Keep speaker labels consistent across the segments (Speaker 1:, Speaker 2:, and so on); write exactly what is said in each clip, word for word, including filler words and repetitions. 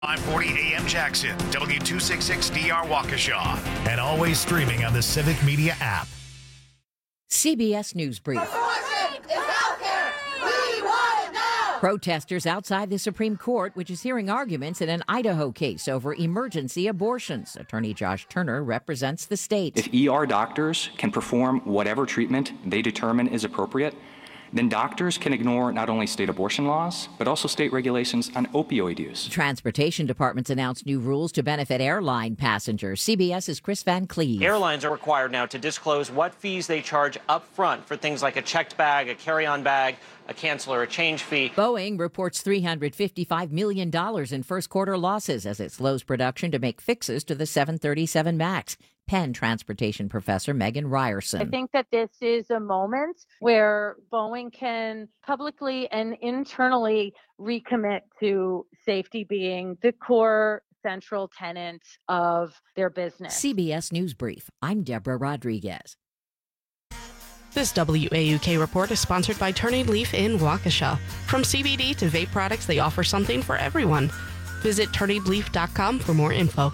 Speaker 1: five forty A M Jackson, W two sixty-six D R Waukesha, and always streaming on the Civic Media app.
Speaker 2: C B S News Brief. Protesters outside the Supreme Court, which is hearing arguments in an Idaho case over emergency abortions. Attorney Josh Turner represents the state.
Speaker 3: If E R doctors can perform whatever treatment they determine is appropriate, then doctors can ignore not only state abortion laws, but also state regulations on opioid use.
Speaker 2: Transportation departments announced new rules to benefit airline passengers. CBS's Chris Van Cleve.
Speaker 4: Airlines are required now to disclose what fees they charge up front for things like a checked bag, a carry-on bag, a cancel or a change fee.
Speaker 2: Boeing reports three hundred fifty-five million dollars in first quarter losses as it slows production to make fixes to the seven thirty-seven MAX. Penn transportation professor Megan Ryerson.
Speaker 5: I think that this is a moment where Boeing can publicly and internally recommit to safety being the core central tenet of their business.
Speaker 2: C B S News Brief. I'm Deborah Rodriguez.
Speaker 6: This W A U K report is sponsored by Turning Leaf in Waukesha. From C B D to vape products, they offer something for everyone. Visit turning leaf dot com for more info.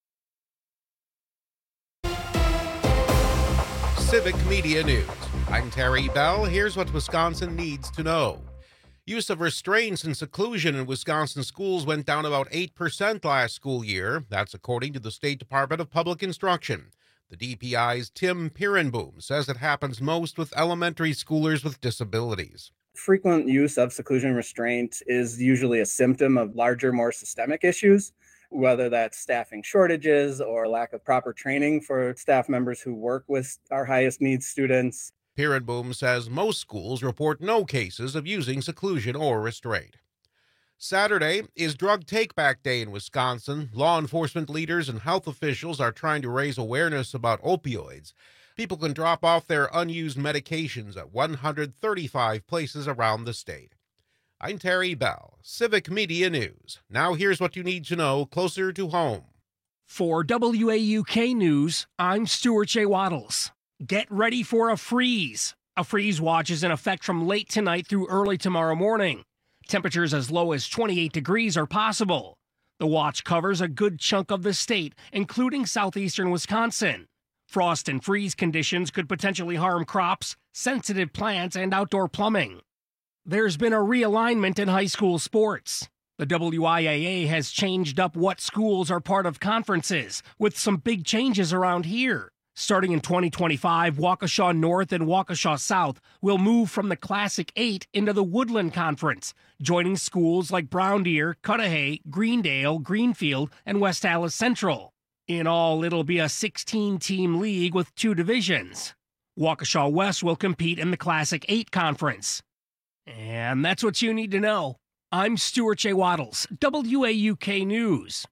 Speaker 7: Civic Media News. I'm Terry Bell. Here's what Wisconsin needs to know. Use of restraints and seclusion in Wisconsin schools went down about eight percent last school year. That's according to the State Department of Public Instruction. The D P I's Tim Pirenboom says it happens most with elementary schoolers with disabilities.
Speaker 8: Frequent use of seclusion restraint is usually a symptom of larger, more systemic issues, whether that's staffing shortages or lack of proper training for staff members who work with our highest needs students.
Speaker 7: Pirenboom says most schools report no cases of using seclusion or restraint. Saturday is Drug Take-Back Day in Wisconsin. Law enforcement leaders and health officials are trying to raise awareness about opioids. People can drop off their unused medications at one hundred thirty-five places around the state. I'm Terry Bell, Civic Media News. Now here's what you need to know closer to home.
Speaker 9: For W A U K News, I'm Stuart J. Waddles. Get ready for a freeze. A freeze watch is in effect from late tonight through early tomorrow morning. Temperatures as low as twenty-eight degrees are possible. The watch covers a good chunk of the state, including southeastern Wisconsin. Frost and freeze conditions could potentially harm crops, sensitive plants, and outdoor plumbing. There's been a realignment in high school sports. The W I A A has changed up what schools are part of conferences, with some big changes around here. Starting in twenty twenty-five, Waukesha North and Waukesha South will move from the Classic Eight into the Woodland Conference, joining schools like Brown Deer, Cudahy, Greendale, Greenfield, and West Allis Central. In all, it'll be a sixteen-team league with two divisions. Waukesha West will compete in the Classic Eight Conference. And that's what you need to know. I'm Stuart J. Waddles, W A U K News.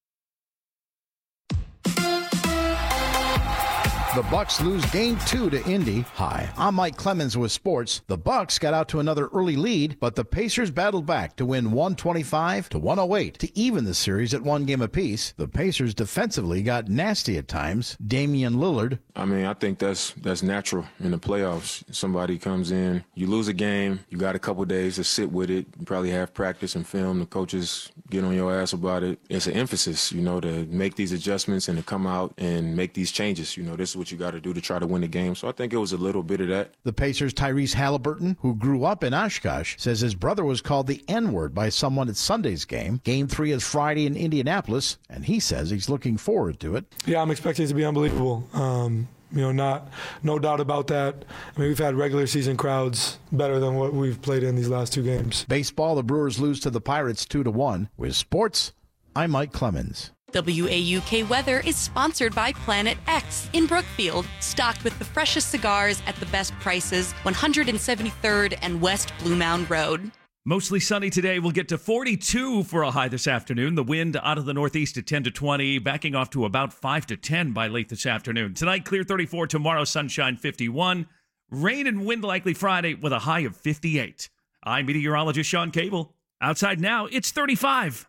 Speaker 10: The Bucks lose game two to Indy. Hi, I'm Mike Clemens with sports. The Bucks got out to another early lead, but the Pacers battled back to win one twenty-five to one oh eight to even the series at one game apiece. The Pacers defensively got nasty at times. Damian Lillard.
Speaker 11: I mean, I think that's that's natural in the playoffs. Somebody comes in, you lose a game, you got a couple days to sit with it. You probably have practice and film. The coaches get on your ass about it. It's an emphasis, you know, to make these adjustments and to come out and make these changes. You know, this is what you got to do to try to win the game. So I think it was a little bit of that.
Speaker 10: The Pacers' Tyrese Halliburton, who grew up in Oshkosh, says his brother was called the N-word by someone at Sunday's game. Game three is Friday in Indianapolis, and he says he's looking forward to it.
Speaker 12: Yeah, I'm expecting it to be unbelievable. Um, you know, not no doubt about that. I mean, we've had regular season crowds better than what we've played in these last two games.
Speaker 10: Baseball, the Brewers lose to the Pirates two to one. With sports, I'm Mike Clemens.
Speaker 6: W A U K Weather is sponsored by Planet X in Brookfield, stocked with the freshest cigars at the best prices, one hundred seventy-third and West Blue Mound Road.
Speaker 13: Mostly sunny today. We'll get to forty-two for a high this afternoon. The wind out of the northeast at ten to twenty, backing off to about five to ten by late this afternoon. Tonight, clear thirty-four. Tomorrow, sunshine fifty-one. Rain and wind likely Friday with a high of fifty-eight. I'm meteorologist Sean Cable. Outside now, it's thirty-five.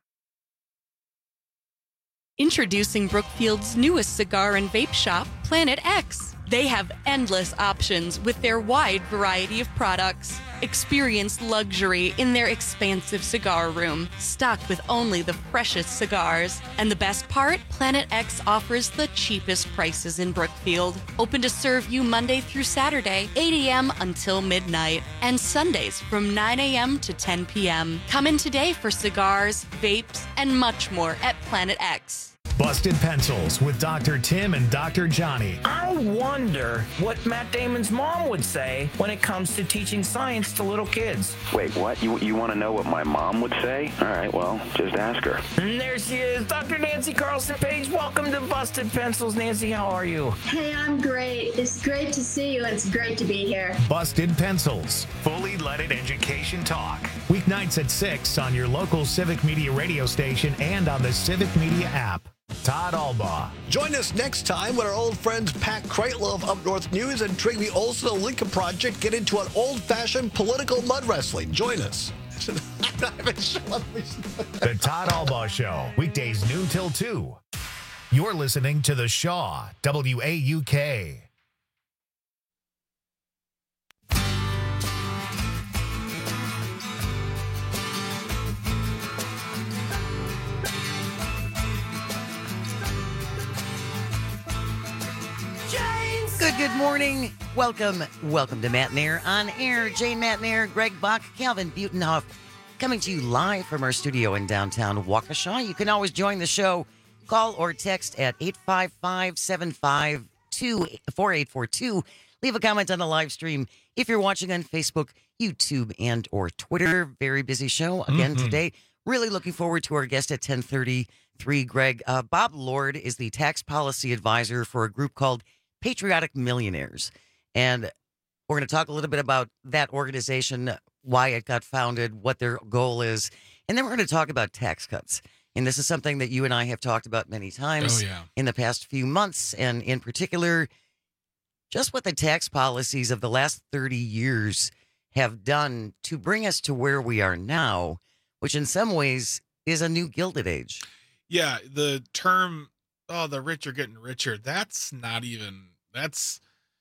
Speaker 6: Introducing Brookfield's newest cigar and vape shop, Planet X.
Speaker 14: They have endless options with their wide variety of products. Experience luxury in their expansive cigar room, stocked with only the freshest cigars. And the best part? Planet X offers the cheapest prices in Brookfield. Open to serve you Monday through Saturday, eight a.m. until midnight, and Sundays from nine a.m. to ten p.m. Come in today for cigars, vapes, and much more at Planet X.
Speaker 1: Busted Pencils with Doctor Tim and Doctor Johnny.
Speaker 15: I wonder what Matt Damon's mom would say when it comes to teaching science to little kids.
Speaker 16: Wait, what? You you want to know what my mom would say? All right, well, just ask her.
Speaker 15: And there she is, Doctor Nancy Carlson Page. Welcome to Busted Pencils. Nancy, how are you?
Speaker 17: Hey, I'm great. It's great to see you, and it's great to be here.
Speaker 1: Busted Pencils. Fully leaded education talk. Weeknights at six on your local Civic Media radio station and on the Civic Media app. Todd Albaugh.
Speaker 18: Join us next time when our old friends Pat Kreitlow of Up North News and Trigby Olson of Lincoln Project get into an old-fashioned political mud wrestling. Join us.
Speaker 1: The Todd Albaugh Show, weekdays noon till two. You're listening to The Shaw, W A U K.
Speaker 19: Good, good morning. Welcome, welcome to Matt Nair on air. Jane Matt Nair, Greg Bach, Calvin Butenhoff, coming to you live from our studio in downtown Waukesha. You can always join the show. Call or text at eight five five, seven five two, four eight four two. Leave a comment on the live stream if you're watching on Facebook, YouTube, and or Twitter. Very busy show again mm-hmm. today. Really looking forward to our guest at ten thirty-three, Greg. Uh, Bob Lord is the tax policy advisor for a group called Patriotic Millionaires. And we're going to talk a little bit about that organization, why it got founded, what their goal is. And then we're going to talk about tax cuts. And this is something that you and I have talked about many times
Speaker 20: oh, yeah.
Speaker 19: in the past few months. And in particular, just what the tax policies of the last thirty years have done to bring us to where we are now, which in some ways is a new Gilded Age.
Speaker 20: Yeah, the term, oh, the rich are getting richer, that's not even... That's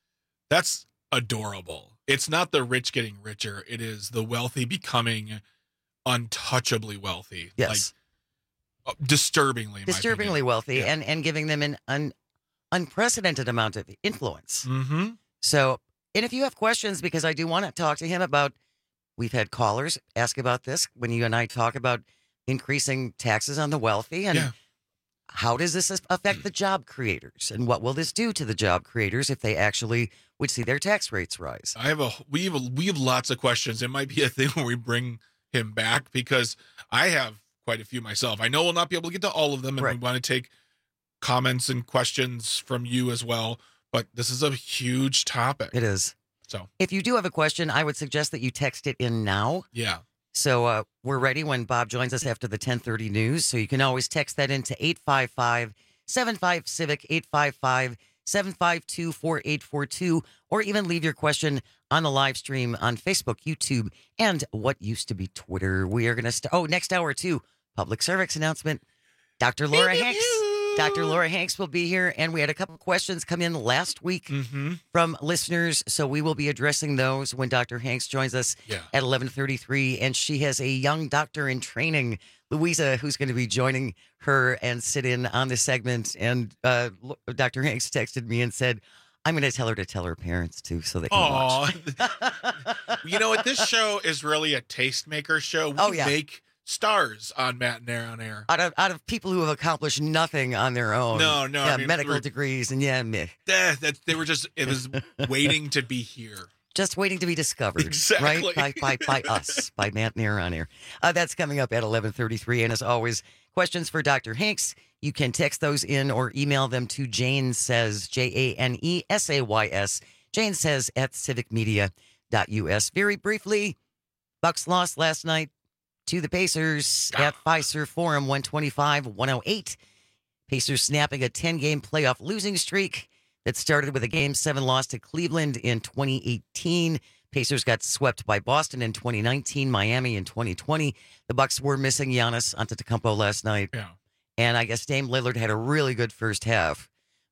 Speaker 20: that's adorable. It's not the rich getting richer. It is the wealthy becoming untouchably wealthy.
Speaker 19: Yes.
Speaker 20: Like, disturbingly.
Speaker 19: Disturbingly wealthy yeah. and, and giving them an un, unprecedented amount of influence.
Speaker 20: Mm-hmm.
Speaker 19: So, and if you have questions, because I do want to talk to him about, we've had callers ask about this when you and I talk about increasing taxes on the wealthy and yeah. how does this affect the job creators, and what will this do to the job creators if they actually would see their tax rates rise?
Speaker 20: I have a we have a, we have lots of questions. It might be a thing where we bring him back because I have quite a few myself. I know we'll not be able to get to all of them, and right. we want to take comments and questions from you as well. But this is a huge topic.
Speaker 19: It is.
Speaker 20: So
Speaker 19: if you do have a question, I would suggest that you text it in now.
Speaker 20: Yeah.
Speaker 19: So uh, we're ready when Bob joins us after the ten thirty news. So you can always text that into eight five five, seven five, CIVIC, eight five five, seven five two, four eight four two, or even leave your question on the live stream on Facebook, YouTube, and what used to be Twitter. We are going to start. Oh, next hour, too. Public service announcement. Doctor Laura Hanks. Doctor Laura Hanks will be here, and we had a couple questions come in last week
Speaker 20: mm-hmm.
Speaker 19: from listeners, so we will be addressing those when Doctor Hanks joins us
Speaker 20: yeah.
Speaker 19: at eleven thirty-three, and she has a young doctor in training, Louisa, who's going to be joining her and sit in on this segment, and uh, Doctor Hanks texted me and said, I'm going to tell her to tell her parents, too, so they can
Speaker 20: Aww.
Speaker 19: watch.
Speaker 20: You know what? This show is really a tastemaker show. We
Speaker 19: oh, yeah.
Speaker 20: make stars on Matt and Air on Air.
Speaker 19: Out of out of people who have accomplished nothing on their own.
Speaker 20: No, no.
Speaker 19: Yeah,
Speaker 20: I mean,
Speaker 19: medical
Speaker 20: we were,
Speaker 19: degrees and yeah, meh.
Speaker 20: Eh, that, they were just, it was waiting to be here.
Speaker 19: Just waiting to be discovered.
Speaker 20: Exactly.
Speaker 19: Right? By, by, by us, by Matt and Air on Air. Uh, that's coming up at eleven thirty-three. And as always, questions for Doctor Hanks, you can text those in or email them to Jane Says, J A N E S A Y S, Jane Says at civic media dot U S. Very briefly, Bucks lost last night to the Pacers at Fiserv Forum, one twenty-five one oh eight. Pacers snapping a ten-game playoff losing streak that started with a Game seven loss to Cleveland in twenty eighteen. Pacers got swept by Boston in twenty nineteen, Miami in twenty twenty. The Bucks were missing Giannis Antetokounmpo last night.
Speaker 20: Yeah.
Speaker 19: And I guess Dame Lillard had a really good first half.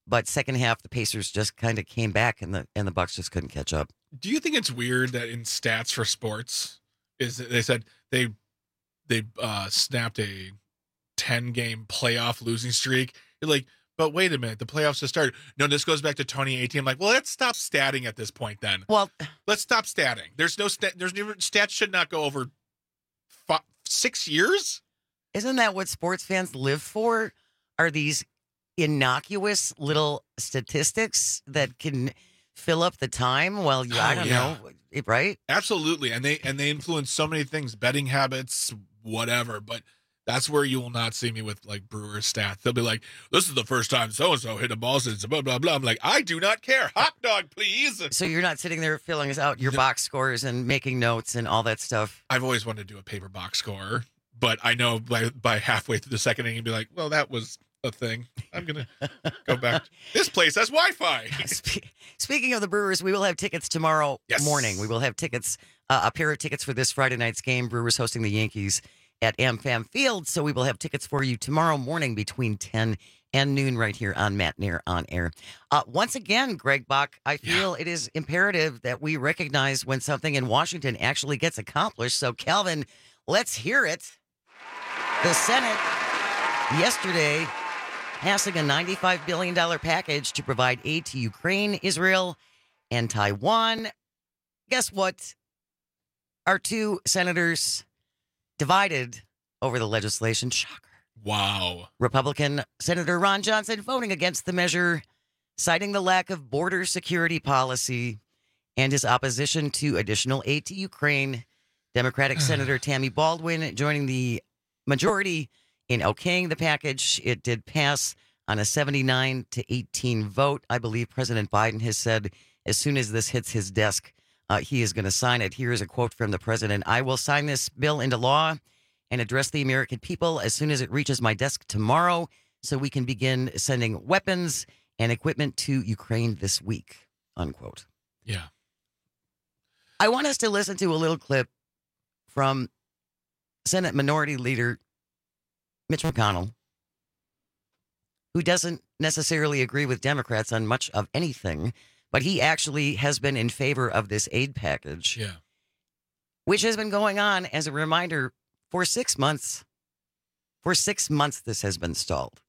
Speaker 19: But second half, the Pacers just kind of came back, and the and the Bucks just couldn't catch up.
Speaker 20: Do you think it's weird that in stats for sports is that they said they they uh, snapped a ten game playoff losing streak? You're like, but wait a minute, the playoffs just started. No, this goes back to twenty eighteen. I'm like, well, let's stop statting at this point then.
Speaker 19: Well,
Speaker 20: let's stop statting. There's no stat. There's never stats should not go over five, six years.
Speaker 19: Isn't that what sports fans live for? Are these innocuous little statistics that can fill up the time? Well, you, I don't
Speaker 20: Oh, yeah.
Speaker 19: know, right?
Speaker 20: Absolutely, and they and they influence so many things, betting habits, whatever. But that's where you will not see me with like Brewers stats. They'll be like, "This is the first time so and so hit a ball since blah blah blah." I'm like, I do not care. Hot dog, please.
Speaker 19: So you're not sitting there filling out your box scores and making notes and all that stuff.
Speaker 20: I've always wanted to do a paper box score, but I know by by halfway through the second inning, you'd be like, "Well, that was a thing. I'm gonna go back. This place has Wi-Fi."
Speaker 19: Speaking of the Brewers, we will have tickets tomorrow
Speaker 20: Yes.
Speaker 19: morning. We will have tickets, uh, a pair of tickets for this Friday night's game. Brewers hosting the Yankees at AmFam Field. So we will have tickets for you tomorrow morning between ten and noon right here on Matt Nair on Air. Uh, once again, Greg Bach, I feel yeah. it is imperative that we recognize when something in Washington actually gets accomplished. So, Calvin, let's hear it. The Senate yesterday passing a ninety-five billion dollars package to provide aid to Ukraine, Israel, and Taiwan. Guess what? Our two senators divided over the legislation. Shocker.
Speaker 20: Wow.
Speaker 19: Republican Senator Ron Johnson voting against the measure, citing the lack of border security policy and his opposition to additional aid to Ukraine. Democratic Senator Tammy Baldwin joining the majority in okaying the package. It did pass on a seventy-nine to eighteen vote. I believe President Biden has said as soon as this hits his desk, uh, he is going to sign it. Here is a quote from the president. "I will sign this bill into law and address the American people as soon as it reaches my desk tomorrow so we can begin sending weapons and equipment to Ukraine this week," unquote.
Speaker 20: Yeah.
Speaker 19: I want us to listen to a little clip from Senate Minority Leader Mitch McConnell, who doesn't necessarily agree with Democrats on much of anything, but he actually has been in favor of this aid package,
Speaker 20: yeah,
Speaker 19: which has been going on, as a reminder, for six months. For six months, this has been stalled.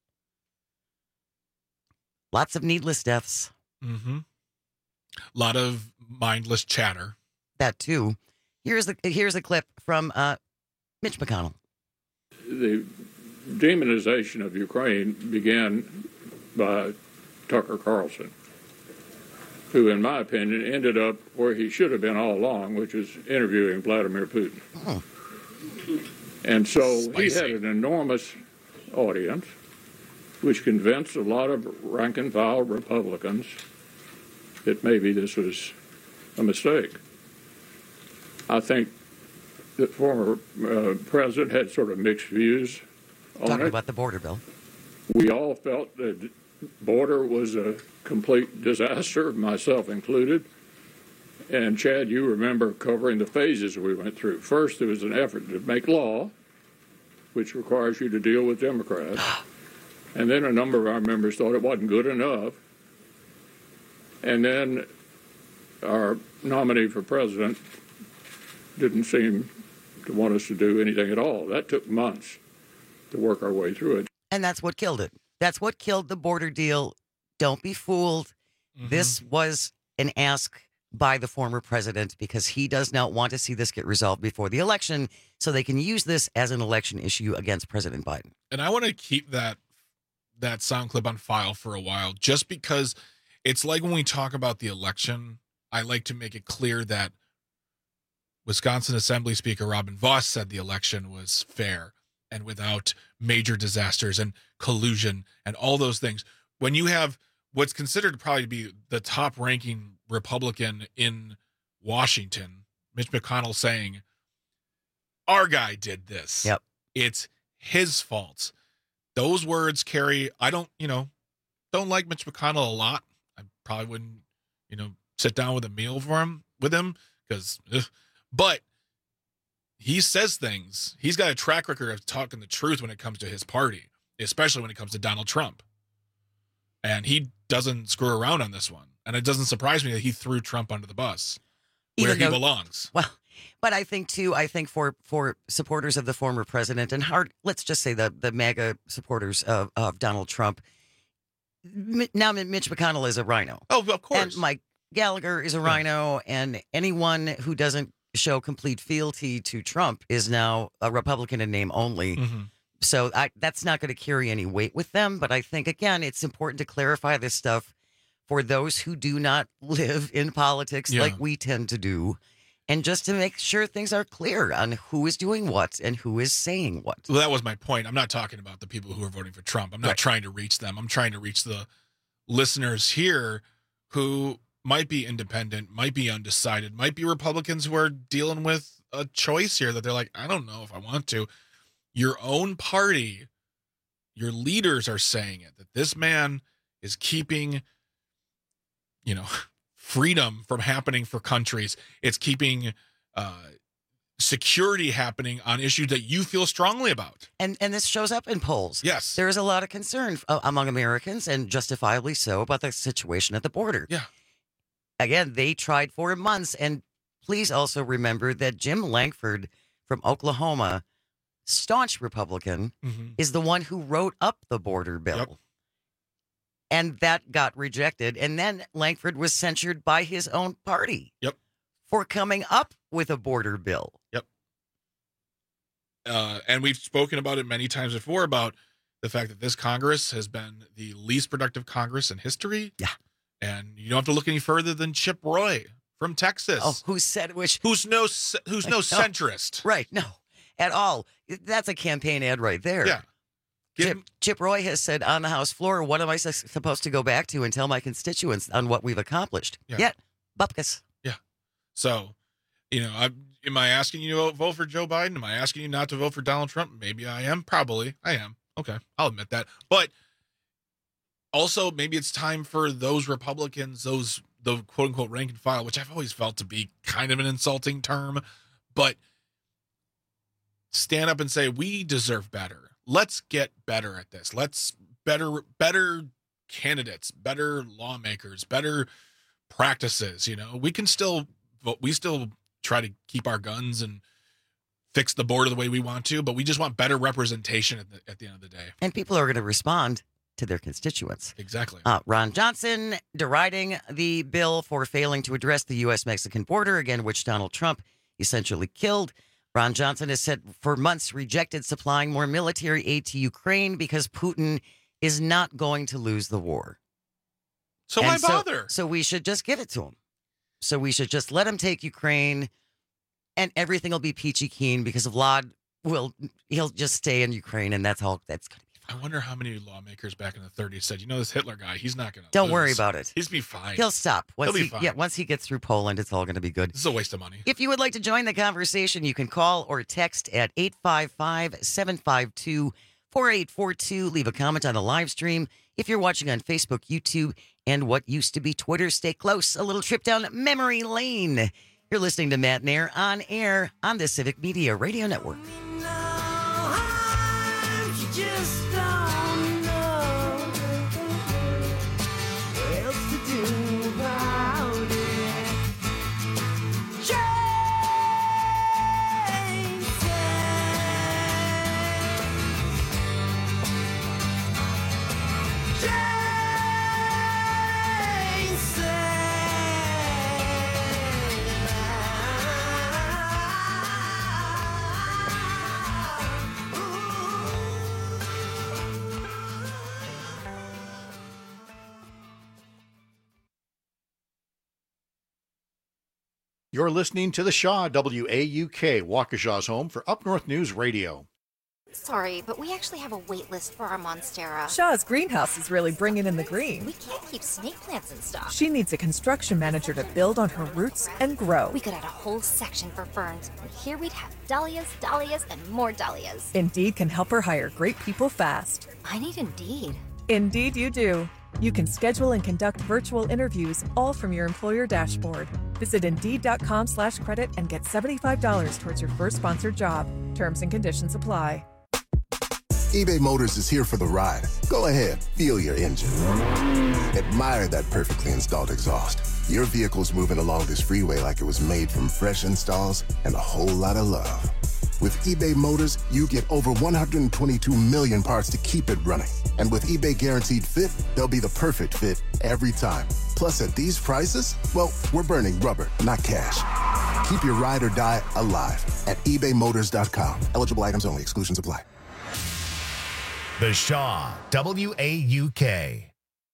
Speaker 19: Lots of needless deaths.
Speaker 20: Mm-hmm. A lot of mindless chatter.
Speaker 19: That too. Here's the here's a clip from uh, Mitch McConnell.
Speaker 21: The demonization of Ukraine began by Tucker Carlson, who, in my opinion, ended up where he should have been all along, which is interviewing Vladimir Putin.
Speaker 19: Oh.
Speaker 21: And so
Speaker 20: Spicy.
Speaker 21: he had an enormous audience, which convinced a lot of rank-and-file Republicans that maybe this was a mistake. I think the former uh, president had sort of mixed views on
Speaker 19: Talking
Speaker 21: it.
Speaker 19: about the border bill.
Speaker 21: We all felt that the border was a complete disaster, myself included. And Chad, you remember covering the phases we went through. First, there was an effort to make law, which requires you to deal with Democrats. And then a number of our members thought it wasn't good enough. And then our nominee for president didn't seem to want us to do anything at all. That took months to work our way through it.
Speaker 19: And that's what killed it. That's what killed the border deal. Don't be fooled.
Speaker 20: Mm-hmm.
Speaker 19: This was an ask by the former president because he does not want to see this get resolved before the election so they can use this as an election issue against President Biden.
Speaker 20: And I want to keep that that sound clip on file for a while, just because it's like when we talk about the election, I like to make it clear that Wisconsin Assembly Speaker Robin Vos said the election was fair and without major disasters and collusion and all those things. When you have what's considered probably to be the top ranking Republican in Washington, Mitch McConnell, saying, our guy did this.
Speaker 19: Yep.
Speaker 20: It's his fault. Those words carry, I don't, you know, don't like Mitch McConnell a lot. I probably wouldn't, you know, sit down with a meal for him, with him, because, but he says things. He's got a track record of talking the truth when it comes to his party, especially when it comes to Donald Trump. And he doesn't screw around on this one. And it doesn't surprise me that he threw Trump under the bus where
Speaker 19: Even
Speaker 20: he
Speaker 19: though-
Speaker 20: belongs.
Speaker 19: Well, but I think, too, I think for, for supporters of the former president and hard, let's just say the, the MAGA supporters of, of Donald Trump, M- now Mitch McConnell is a rhino.
Speaker 20: Oh, of course.
Speaker 19: And Mike Gallagher is a rhino, and anyone who doesn't show complete fealty to Trump is now a Republican in name only.
Speaker 20: Mm-hmm.
Speaker 19: So I, that's not going to carry any weight with them. But I think, again, it's important to clarify this stuff for those who do not live in politics
Speaker 20: Yeah.
Speaker 19: like we tend to do, and just to make sure things are clear on who is doing what and who is saying what.
Speaker 20: Well, that was my point. I'm not talking about the people who are voting for Trump. I'm not
Speaker 19: Right.
Speaker 20: trying to reach them. I'm trying to reach the listeners here who might be independent, might be undecided, might be Republicans who are dealing with a choice here that they're like, I don't know if I want to. Your own party, your leaders are saying it, that this man is keeping, you know, freedom from happening for countries. It's keeping uh, security happening on issues that you feel strongly about.
Speaker 19: And and this shows up in polls.
Speaker 20: Yes.
Speaker 19: There is a lot of concern uh, among Americans, and justifiably so, about the situation at the border.
Speaker 20: Yeah.
Speaker 19: Again, they tried for months. And please also remember that Jim Lankford from Oklahoma, staunch Republican,
Speaker 20: Mm-hmm.
Speaker 19: is the one who wrote up the border bill.
Speaker 20: Yep.
Speaker 19: And that got rejected. And then Lankford was censured by his own party.
Speaker 20: Yep.
Speaker 19: For coming up with a border bill.
Speaker 20: Yep. Uh, and we've spoken about it many times before about the fact that this Congress has been the least productive Congress in history.
Speaker 19: Yeah.
Speaker 20: And you don't have to look any further than Chip Roy from Texas.
Speaker 19: Oh, who said which?
Speaker 20: Who's no who's no
Speaker 19: No.
Speaker 20: centrist.
Speaker 19: Right. No, at all. That's a campaign ad right there.
Speaker 20: Yeah.
Speaker 19: Chip, Chip Roy has said on the House floor, what am I su- supposed to go back to and tell my constituents on what we've accomplished?
Speaker 20: Yeah.
Speaker 19: Yet, bupkis.
Speaker 20: Yeah. So, you know, I, am I asking you to vote for Joe Biden? Am I asking you not to vote for Donald Trump? Maybe I am. Probably I am. Okay. I'll admit that. But also, maybe it's time for those Republicans, those, the quote unquote rank and file, which I've always felt to be kind of an insulting term, but stand up and say, we deserve better. Let's get better at this. Let's better, better candidates, better lawmakers, better practices. You know, we can still vote. We still try to keep our guns and fix the border the way we want to, but we just want better representation at the, at the end of the day.
Speaker 19: And people are going to respond to their constituents.
Speaker 20: Exactly.
Speaker 19: Uh, Ron Johnson deriding the bill for failing to address the U S Mexican border, again, which Donald Trump essentially killed. Ron Johnson has said for months rejected supplying more military aid to Ukraine because Putin is not going to lose the war.
Speaker 20: So
Speaker 19: And
Speaker 20: why
Speaker 19: so-
Speaker 20: bother?
Speaker 19: So we should just give it to him. So we should just let him take Ukraine, and everything will be peachy keen because Vlad will he'll just stay in Ukraine, and that's all. That's gonna be.
Speaker 20: I wonder how many lawmakers back in the thirties said, you know, this Hitler guy, he's not going to
Speaker 19: Don't worry about it.
Speaker 20: He's be fine.
Speaker 19: He'll stop once
Speaker 20: He'll be
Speaker 19: he
Speaker 20: fine.
Speaker 19: yeah once he gets through Poland. It's all going to be good.
Speaker 20: This is a waste of money.
Speaker 19: If you would like to join the conversation, you can call or text at eight five five, seven five two, four eight four two. Leave a comment on the live stream. If you're watching on Facebook, YouTube, and what used to be Twitter, stay close. A little trip down memory lane. You're listening to Matt Nair on air on the Civic Media Radio Network.
Speaker 10: You're listening to the Shaw, W A U K, Waukesha's home for Up North News Radio.
Speaker 3: Sorry, but we actually have a wait list for our Monstera.
Speaker 22: Shaw's greenhouse is really bringing in the green.
Speaker 3: We can't keep snake plants in stock.
Speaker 22: She needs a construction manager to build on her roots and grow.
Speaker 3: We could add a whole section for ferns, and here we'd have dahlias, dahlias, and more dahlias.
Speaker 22: Indeed can help her hire great people fast.
Speaker 3: I need Indeed.
Speaker 22: Indeed you do. You can schedule and conduct virtual interviews all from your employer dashboard. Visit Indeed.com slash credit and get seventy-five dollars towards your first sponsored job. Terms and conditions apply.
Speaker 4: eBay Motors is here for the ride. Go ahead, feel your engine. Admire that perfectly installed exhaust. Your vehicle's moving along this freeway like it was made from fresh installs and a whole lot of love. With eBay Motors, you get over one hundred twenty-two million parts to keep it running. And with eBay Guaranteed Fit, they'll be the perfect fit every time. Plus, at these prices, well, we're burning rubber, not cash. Keep your ride or die alive at ebay motors dot com. Eligible items only. Exclusions apply.
Speaker 1: The Shaw, W A U K.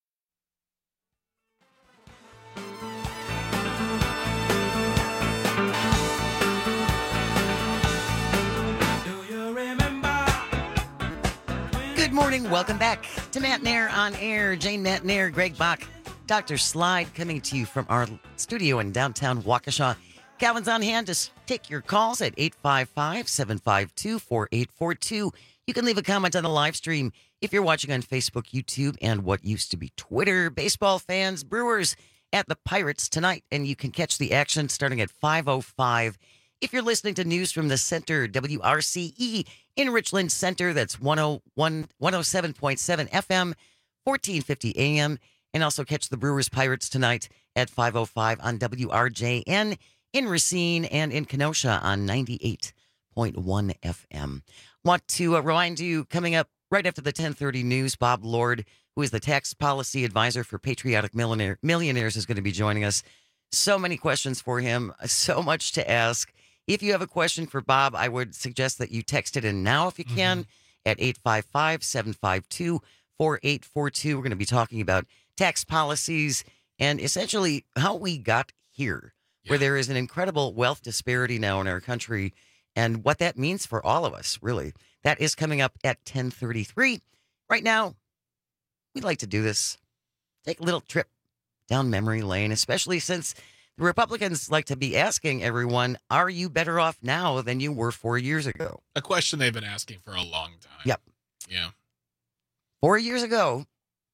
Speaker 19: Good morning. Welcome back to Matt Nair on Air. Jane Matt Nair, Greg Bach, Doctor Slide coming to you from our studio in downtown Waukesha. Calvin's on hand to take your calls at eight five five, seven five two, four eight four two. You can leave a comment on the live stream if you're watching on Facebook, YouTube, and what used to be Twitter. Baseball fans, Brewers at the Pirates tonight, and you can catch the action starting at five oh five. If you're listening to news from the center, W R C E in Richland Center, that's one oh one, one oh seven point seven F M, fourteen fifty A M, and also catch the Brewers Pirates tonight at five oh five on W R J N in Racine and in Kenosha on ninety-eight point one F M. Want to uh, remind you, coming up right after the ten thirty news, Bob Lord, who is the tax policy advisor for Patriotic Millionaire, Millionaires, is going to be joining us. So many questions for him, so much to ask. If you have a question for Bob, I would suggest that you text it in now if you can mm-hmm. at eight five five, seven five two, four eight four two. We're going to be talking about tax policies and essentially how we got here, yeah. where there is an incredible wealth disparity now in our country and what that means for all of us, really. That is coming up at ten thirty-three. Right now, we'd like to do this. Take a little trip down memory lane, especially since the Republicans like to be asking everyone, are you better off now than you were four years ago?
Speaker 20: A question they've been asking for a long time.
Speaker 19: Yep.
Speaker 20: Yeah.
Speaker 19: Four years ago,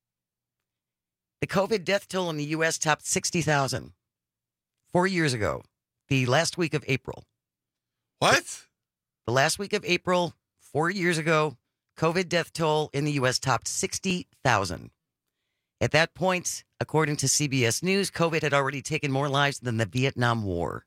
Speaker 19: the COVID death toll in the U S topped sixty thousand. Four years ago, the last week of April.
Speaker 20: What?
Speaker 19: The last week of April, four years ago, COVID death toll in the U S topped sixty thousand. At that point, according to C B S News, COVID had already taken more lives than the Vietnam War.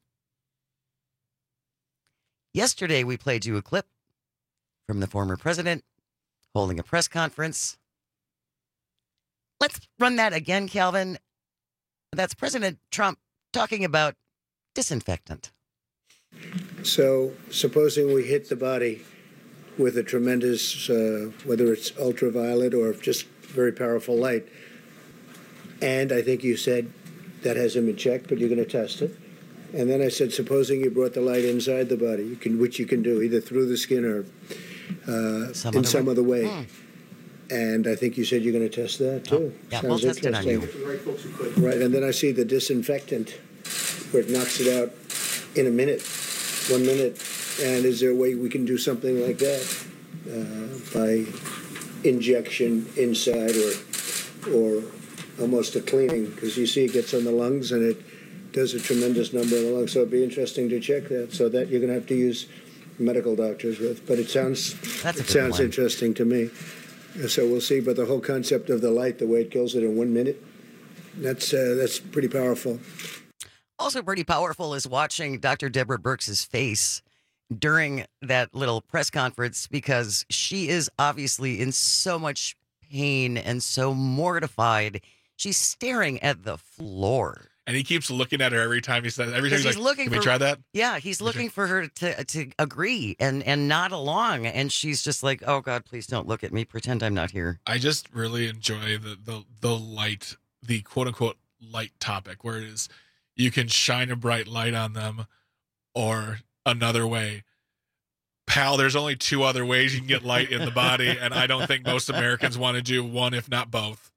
Speaker 19: Yesterday, we played you a clip from the former president holding a press conference. Let's run that again, Calvin. That's President Trump talking about disinfectant.
Speaker 5: So, supposing we hit the body with a tremendous, uh, whether it's ultraviolet or just very powerful light, and I think you said that hasn't been checked, but you're going to test it. And then I said, supposing you brought the light inside the body, you can, which you can do either through the skin or uh, some in some way. other way. Mm. And I think you said you're going to test that too.
Speaker 19: Oh, yeah, we'll test it on you.
Speaker 5: Right, and then I see the disinfectant where it knocks it out in a minute, one minute. And is there a way we can do something like that uh, by injection inside or or almost a cleaning? Because you see it gets on the lungs and it does a tremendous number in the lungs. So it'd be interesting to check that. So that you're going to have to use medical doctors with. But it sounds
Speaker 19: That's
Speaker 5: it sounds
Speaker 19: one.
Speaker 5: interesting to me. So we'll see. But the whole concept of the light, the way it kills it in one minute, that's uh, that's pretty powerful.
Speaker 19: Also pretty powerful is watching Doctor Deborah Birx's face during that little press conference, because she is obviously in so much pain and so mortified. She's staring at the floor.
Speaker 20: And he keeps looking at her every time he says, every time he's,
Speaker 19: he's
Speaker 20: like,
Speaker 19: looking
Speaker 20: can
Speaker 19: for,
Speaker 20: we try that?
Speaker 19: Yeah, he's looking for her to to agree and, and nod along. And she's just like, oh, God, please don't look at me. Pretend I'm not here.
Speaker 20: I just really enjoy the, the, the light, the quote unquote light topic, where it is you can shine a bright light on them or another way. Pal, there's only two other ways you can get light in the body, and I don't think most Americans want to do one, if not both.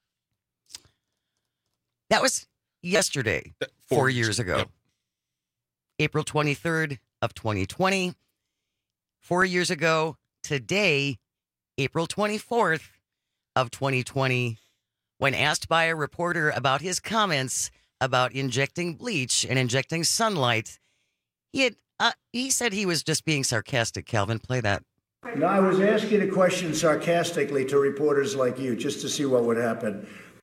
Speaker 19: That was yesterday, four, four years ago. Yep. April twenty-third of twenty twenty. Four years ago today, April twenty-fourth of twenty twenty, when asked by a reporter about his comments about injecting bleach and injecting sunlight, he had Uh, he said he was just being sarcastic. Calvin, play that.
Speaker 5: No, I was asking a question sarcastically to reporters like you, just to see what would happen.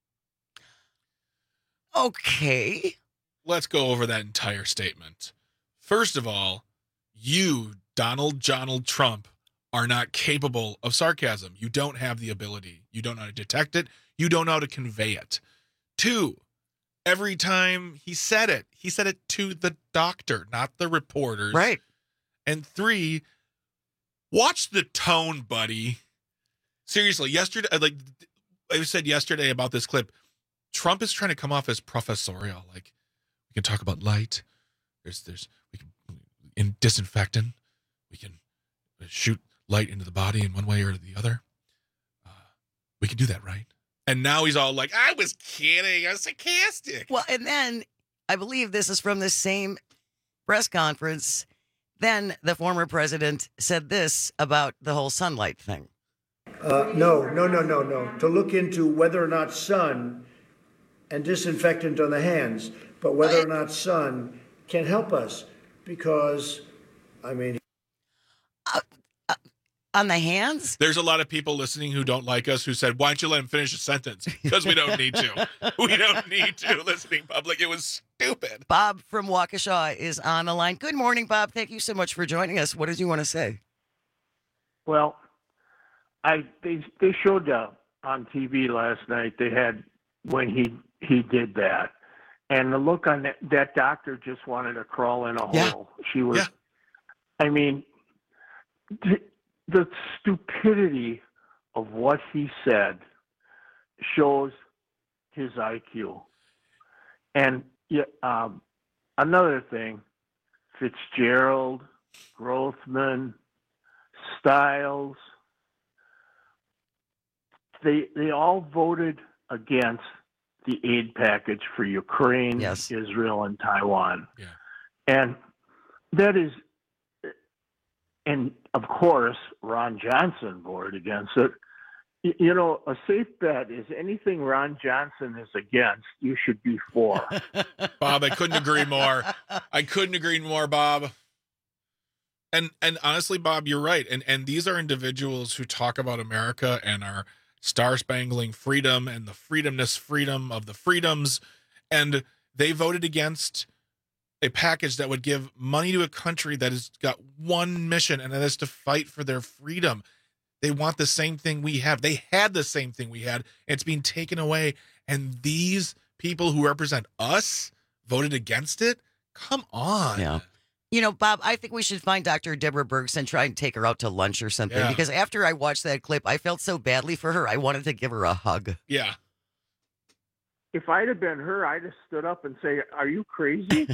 Speaker 19: Okay.
Speaker 20: Let's go over that entire statement. First of all, you, Donald Donald Trump, are not capable of sarcasm. You don't have the ability. You don't know how to detect it. You don't know how to convey it. Two, every time he said it, he said it to the doctor, not the reporters.
Speaker 19: Right.
Speaker 20: And three, watch the tone, buddy. Seriously, yesterday, like I said yesterday about this clip, Trump is trying to come off as professorial. Like, we can talk about light. There's, there's, we can, in disinfectant, we can shoot light into the body in one way or the other. Uh, we can do that, right? And now he's all like, I was kidding. I was sarcastic.
Speaker 19: Well, and then I believe this is from the same press conference. Then the former president said this about the whole sunlight thing.
Speaker 5: Uh, no, no, no, no, no. To look into whether or not sun and disinfectant on the hands, but whether or not sun can help us because, I mean...
Speaker 19: Uh, uh, on the hands?
Speaker 20: There's a lot of people listening who don't like us who said, why don't you let him finish a sentence? Because we don't need to. We don't need to, listening public. It was stupid.
Speaker 19: Bob from Waukesha is on the line. Good morning, Bob. Thank you so much for joining us. What did you want to say?
Speaker 2: Well, I they they showed uh, on T V last night. They had when he he did that, and the look on that that doctor just wanted to crawl in a
Speaker 19: Yeah.
Speaker 2: hole. She was.
Speaker 20: Yeah.
Speaker 2: I mean, the, the stupidity of what he said shows his I Q. And yeah, um, another thing, Fitzgerald, Grothman, Stiles, they they all voted against the aid package for Ukraine,
Speaker 19: Yes.
Speaker 2: Israel, and Taiwan.
Speaker 20: Yeah.
Speaker 2: And that is, and of course, Ron Johnson voted against it. Y- You know, a safe bet is anything Ron Johnson is against, you should be for.
Speaker 20: Bob, I couldn't agree more. I couldn't agree more, Bob. And and honestly, Bob, you're right. And and these are individuals who talk about America and our star-spangling freedom and the freedomness freedom of the freedoms. And they voted against a package that would give money to a country that has got one mission, and that is to fight for their freedom. They want the same thing we have. They had the same thing we had. And it's being taken away. And these people who represent us voted against it? Come on.
Speaker 19: Yeah. You know, Bob, I think we should find Doctor Deborah Bergson and try and take her out to lunch or something.
Speaker 20: Yeah.
Speaker 19: Because after I watched that clip, I felt so badly for her. I wanted to give her a hug.
Speaker 20: Yeah.
Speaker 2: If I'd have been her, I'd have stood up and say, "Are you crazy?"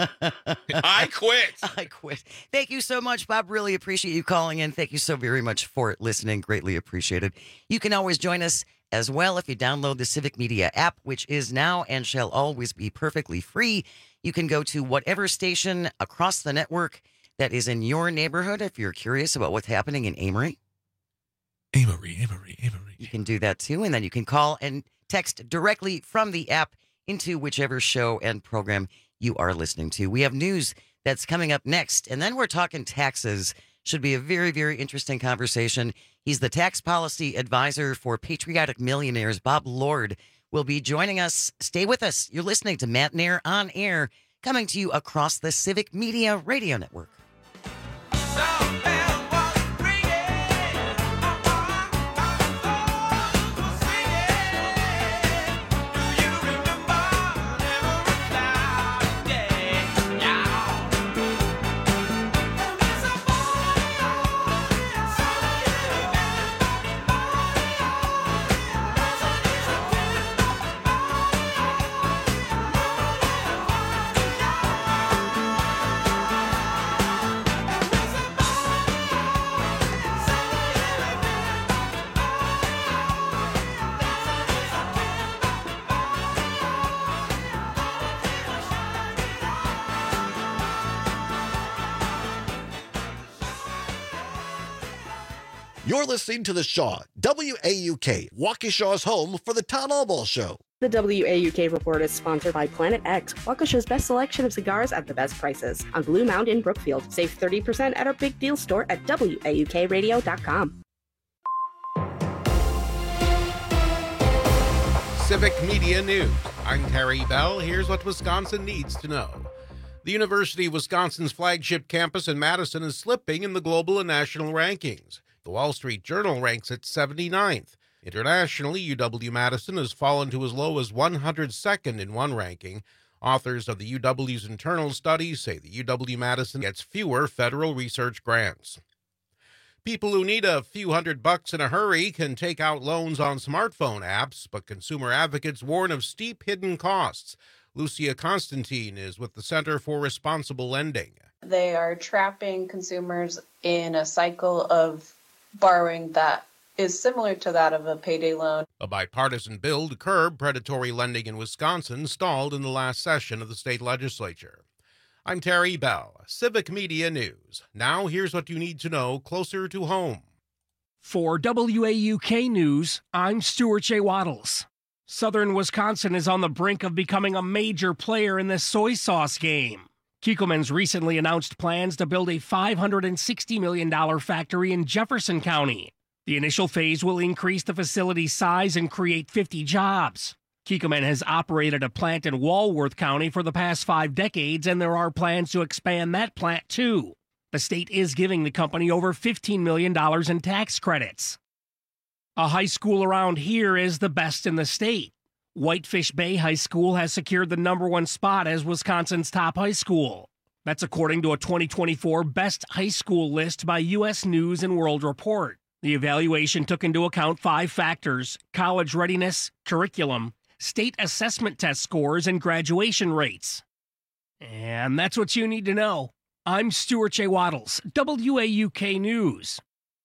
Speaker 20: I quit.
Speaker 19: I quit. Thank you so much, Bob. Really appreciate you calling in. Thank you so very much for listening. Greatly appreciated. You can always join us as well if you download the Civic Media app, which is now and shall always be perfectly free. You can go to whatever station across the network that is in your neighborhood if you're curious about what's happening in Amory.
Speaker 20: Amory, Amory, Amory.
Speaker 19: You can do that too. And then you can call and text directly from the app into whichever show and program you are listening to. We have news that's coming up next. And then we're talking taxes. Should be a very, very interesting conversation. He's the tax policy advisor for Patriotic Millionaires. Bob Lord will be joining us. Stay with us. You're listening to Matt Nair on Air, coming to you across the Civic Media Radio Network.
Speaker 18: You're listening to The Shaw, W A U K, Waukesha's home for the Town Hall Ball Show.
Speaker 6: The W A U K report is sponsored by Planet X, Waukesha's best selection of cigars at the best prices. On Blue Mound in Brookfield. Save thirty percent at our Big Deal store at W A U K radio dot com.
Speaker 7: Civic Media News. I'm Terry Bell. Here's what Wisconsin needs to know. The University of Wisconsin's flagship campus in Madison is slipping in the global and national rankings. The Wall Street Journal ranks it seventy-ninth. Internationally, U W-Madison has fallen to as low as one hundred second in one ranking. Authors of the U W's internal studies say the U W-Madison gets fewer federal research grants. People who need a few hundred bucks in a hurry can take out loans on smartphone apps, but consumer advocates warn of steep hidden costs. Lucia Constantine is with the Center for Responsible Lending.
Speaker 8: They are trapping consumers in a cycle of borrowing that is similar to that of a payday loan.
Speaker 7: A bipartisan bill to curb predatory lending in Wisconsin stalled in the last session of the state legislature. I'm Terry Bell, Civic Media News. Now here's what you need to know closer to home.
Speaker 9: For W A U K News, I'm Stuart J. Waddles. Southern Wisconsin is on the brink of becoming a major player in the soy sauce game. Kiekelman's recently announced plans to build a five hundred sixty million dollars factory in Jefferson County. The initial phase will increase the facility's size and create fifty jobs. Kiekelman has operated a plant in Walworth County for the past five decades, and there are plans to expand that plant too. The state is giving the company over fifteen million dollars in tax credits. A high school around here is the best in the state. Whitefish Bay High School has secured the number one spot as Wisconsin's top high school. That's according to a twenty twenty-four Best High School list by U S News and World Report. The evaluation took into account five factors: college readiness, curriculum, state assessment test scores, and graduation rates. And that's what you need to know. I'm Stuart J. Waddles, W A U K News.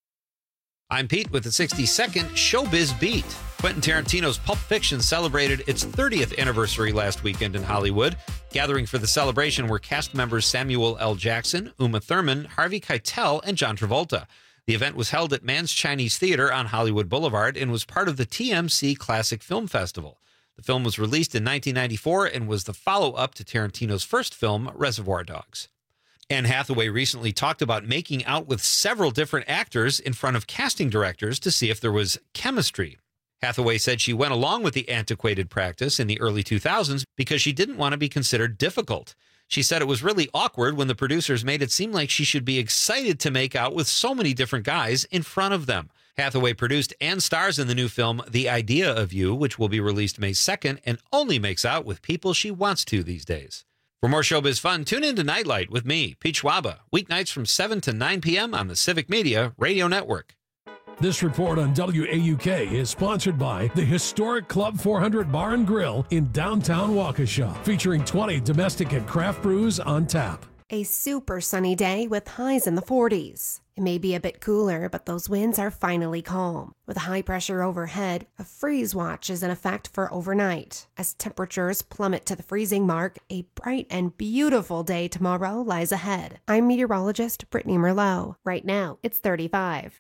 Speaker 23: I'm Pete with the sixty-second Showbiz Beat. Quentin Tarantino's Pulp Fiction celebrated its thirtieth anniversary last weekend in Hollywood. Gathering for the celebration were cast members Samuel L. Jackson, Uma Thurman, Harvey Keitel, and John Travolta. The event was held at Mann's Chinese Theater on Hollywood Boulevard and was part of the T M C Classic Film Festival. The film was released in nineteen ninety-four and was the follow-up to Tarantino's first film, Reservoir Dogs. Anne Hathaway recently talked about making out with several different actors in front of casting directors to see if there was chemistry. Hathaway said she went along with the antiquated practice in the early two thousands because she didn't want to be considered difficult. She said it was really awkward when the producers made it seem like she should be excited to make out with so many different guys in front of them. Hathaway produced and stars in the new film The Idea of You, which will be released May second, and only makes out with people she wants to these days. For more showbiz fun, tune in to Nightlight with me, Pete Schwaba, weeknights from seven to nine p.m. on the Civic Media Radio Network.
Speaker 24: This report on W A U K is sponsored by the historic Club four hundred Bar and Grill in downtown Waukesha, featuring twenty domestic and craft brews on tap.
Speaker 25: A super sunny day with highs in the forties. It may be a bit cooler, but those winds are finally calm. With high pressure overhead, a freeze watch is in effect for overnight. As temperatures plummet to the freezing mark, a bright and beautiful day tomorrow lies ahead. I'm meteorologist Brittany Merlot. Right now, it's thirty-five.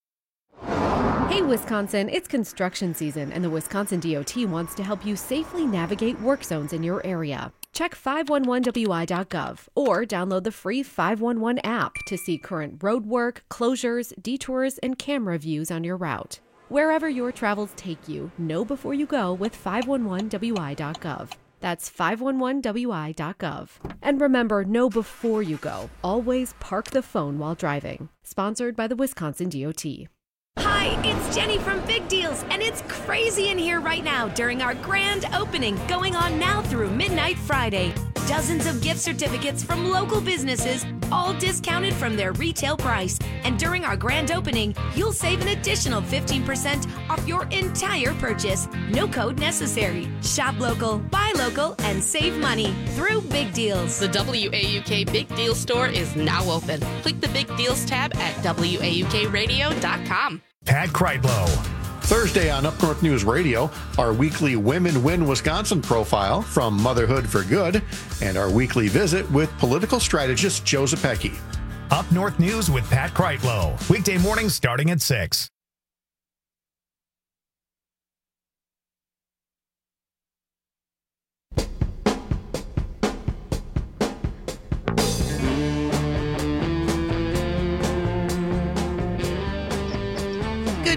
Speaker 26: Hey Wisconsin, it's construction season and the Wisconsin D O T wants to help you safely navigate work zones in your area. Check five one one W I dot gov or download the free five one one app to see current road work, closures, detours, and camera views on your route. Wherever your travels take you, know before you go with five one one W I dot gov. That's five one one W I dot gov. And remember, know before you go. Always park the phone while driving. Sponsored by the Wisconsin D O T.
Speaker 27: Hi, it's Jenny from Big Deals, and it's crazy in here right now during our grand opening going on now through midnight Friday. Dozens of gift certificates from local businesses, all discounted from their retail price. And during our grand opening, you'll save an additional fifteen percent off your entire purchase. No code necessary. Shop local, buy local, and save money through Big Deals.
Speaker 6: The W A U K Big Deals store is now open. Click the Big Deals tab at W A U K radio dot com.
Speaker 1: Pat Kreitlow.
Speaker 10: Thursday on Up North News Radio, our weekly Women Win Wisconsin profile from Motherhood for Good, and our weekly visit with political strategist Joe Zepecki.
Speaker 1: Up North News with Pat Kreitlow. Weekday mornings starting at six.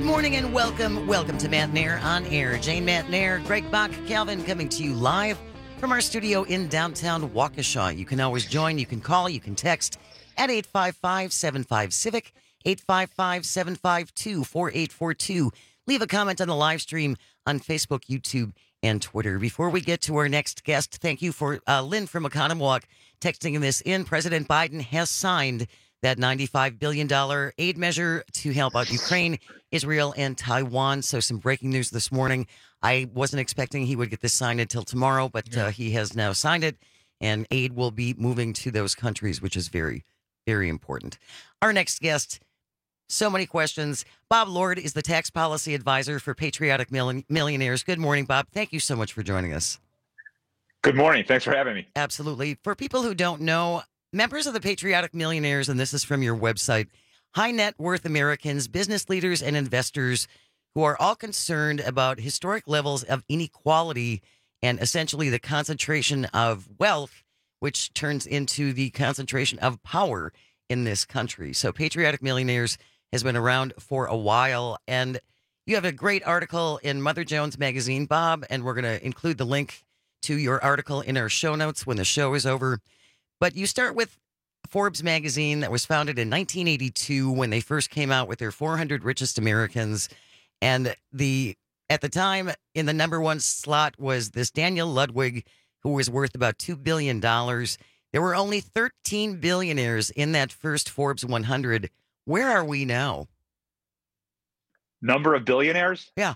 Speaker 19: morning and welcome. Welcome to Matt Nair on Air. Jane Matt Nair, Greg Bach, Calvin coming to you live from our studio in downtown Waukesha. You can always join. You can call. You can text at eight five five, seven five, civic, eight five five, seven five two, four eight four two. Leave a comment on the live stream on Facebook, YouTube, and Twitter. Before we get to our next guest, thank you for uh, Lynn from Economwalk texting this in. President Biden has signed that ninety-five billion dollars aid measure to help out Ukraine, Israel, and Taiwan. So some breaking news this morning. I wasn't expecting he would get this signed until tomorrow, but uh, he has now signed it, and aid will be moving to those countries, which is very, very important. Our next guest, so many questions. Bob Lord is the tax policy advisor for Patriotic Mill- Millionaires. Good morning, Bob. Thank you so much for joining us.
Speaker 11: Good morning. Thanks for having me.
Speaker 19: Absolutely. For people who don't know, members of the Patriotic Millionaires, and this is from your website, high net worth Americans, business leaders, and investors who are all concerned about historic levels of inequality and essentially the concentration of wealth, which turns into the concentration of power in this country. So Patriotic Millionaires has been around for a while, and you have a great article in Mother Jones Magazine, Bob, and we're going to include the link to your article in our show notes when the show is over. But you start with Forbes magazine that was founded in nineteen eighty-two when they first came out with their four hundred richest Americans. And the at the time, in the number one slot was this Daniel Ludwig, who was worth about two billion dollars. There were only thirteen billionaires in that first Forbes one hundred. Where are we now?
Speaker 11: Number of billionaires?
Speaker 19: Yeah.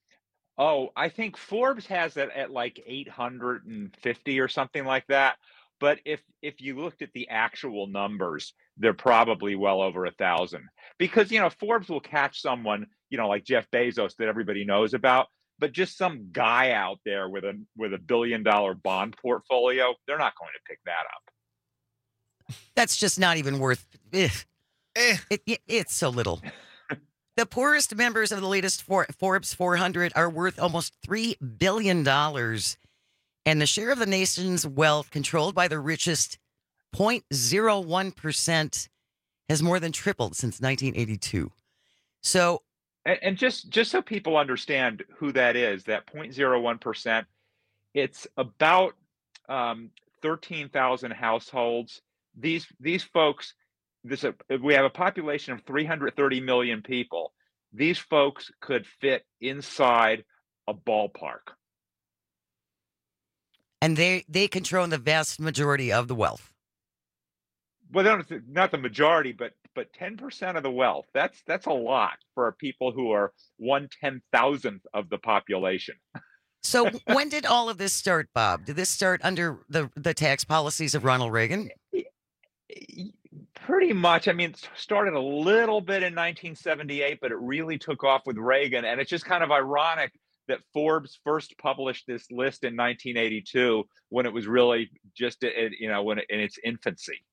Speaker 11: Oh, I think Forbes has it at like eight hundred fifty or something like that. But if if you looked at the actual numbers, they're probably well over a thousand. Because, you know, Forbes will catch someone, you know, like Jeff Bezos that everybody knows about, but just some guy out there with a with a billion dollar bond portfolio, they're not going to pick that up.
Speaker 19: That's just not even worth eh. Eh. It, it, it's so little. The poorest members of the latest For- Forbes four hundred are worth almost three billion dollars. And the share of the nation's wealth controlled by the richest, zero point zero one percent, has more than tripled since nineteen eighty-two. So,
Speaker 11: and, and just just so people understand who that is, that zero point zero one percent, it's about um, thirteen thousand households. These these folks, this uh, we have a population of three hundred thirty million people. These folks could fit inside a ballpark.
Speaker 19: And they, they control the vast majority of the wealth.
Speaker 11: Well, not, not the majority, but but ten percent of the wealth. That's that's a lot for people who are one ten thousandth of the population.
Speaker 19: So when did all of this start, Bob? Did this start under the the tax policies of Ronald Reagan?
Speaker 11: Pretty much. I mean, it started a little bit in nineteen seventy-eight, but it really took off with Reagan. And it's just kind of ironic that Forbes first published this list in nineteen eighty-two when it was really just, you know, when in its infancy.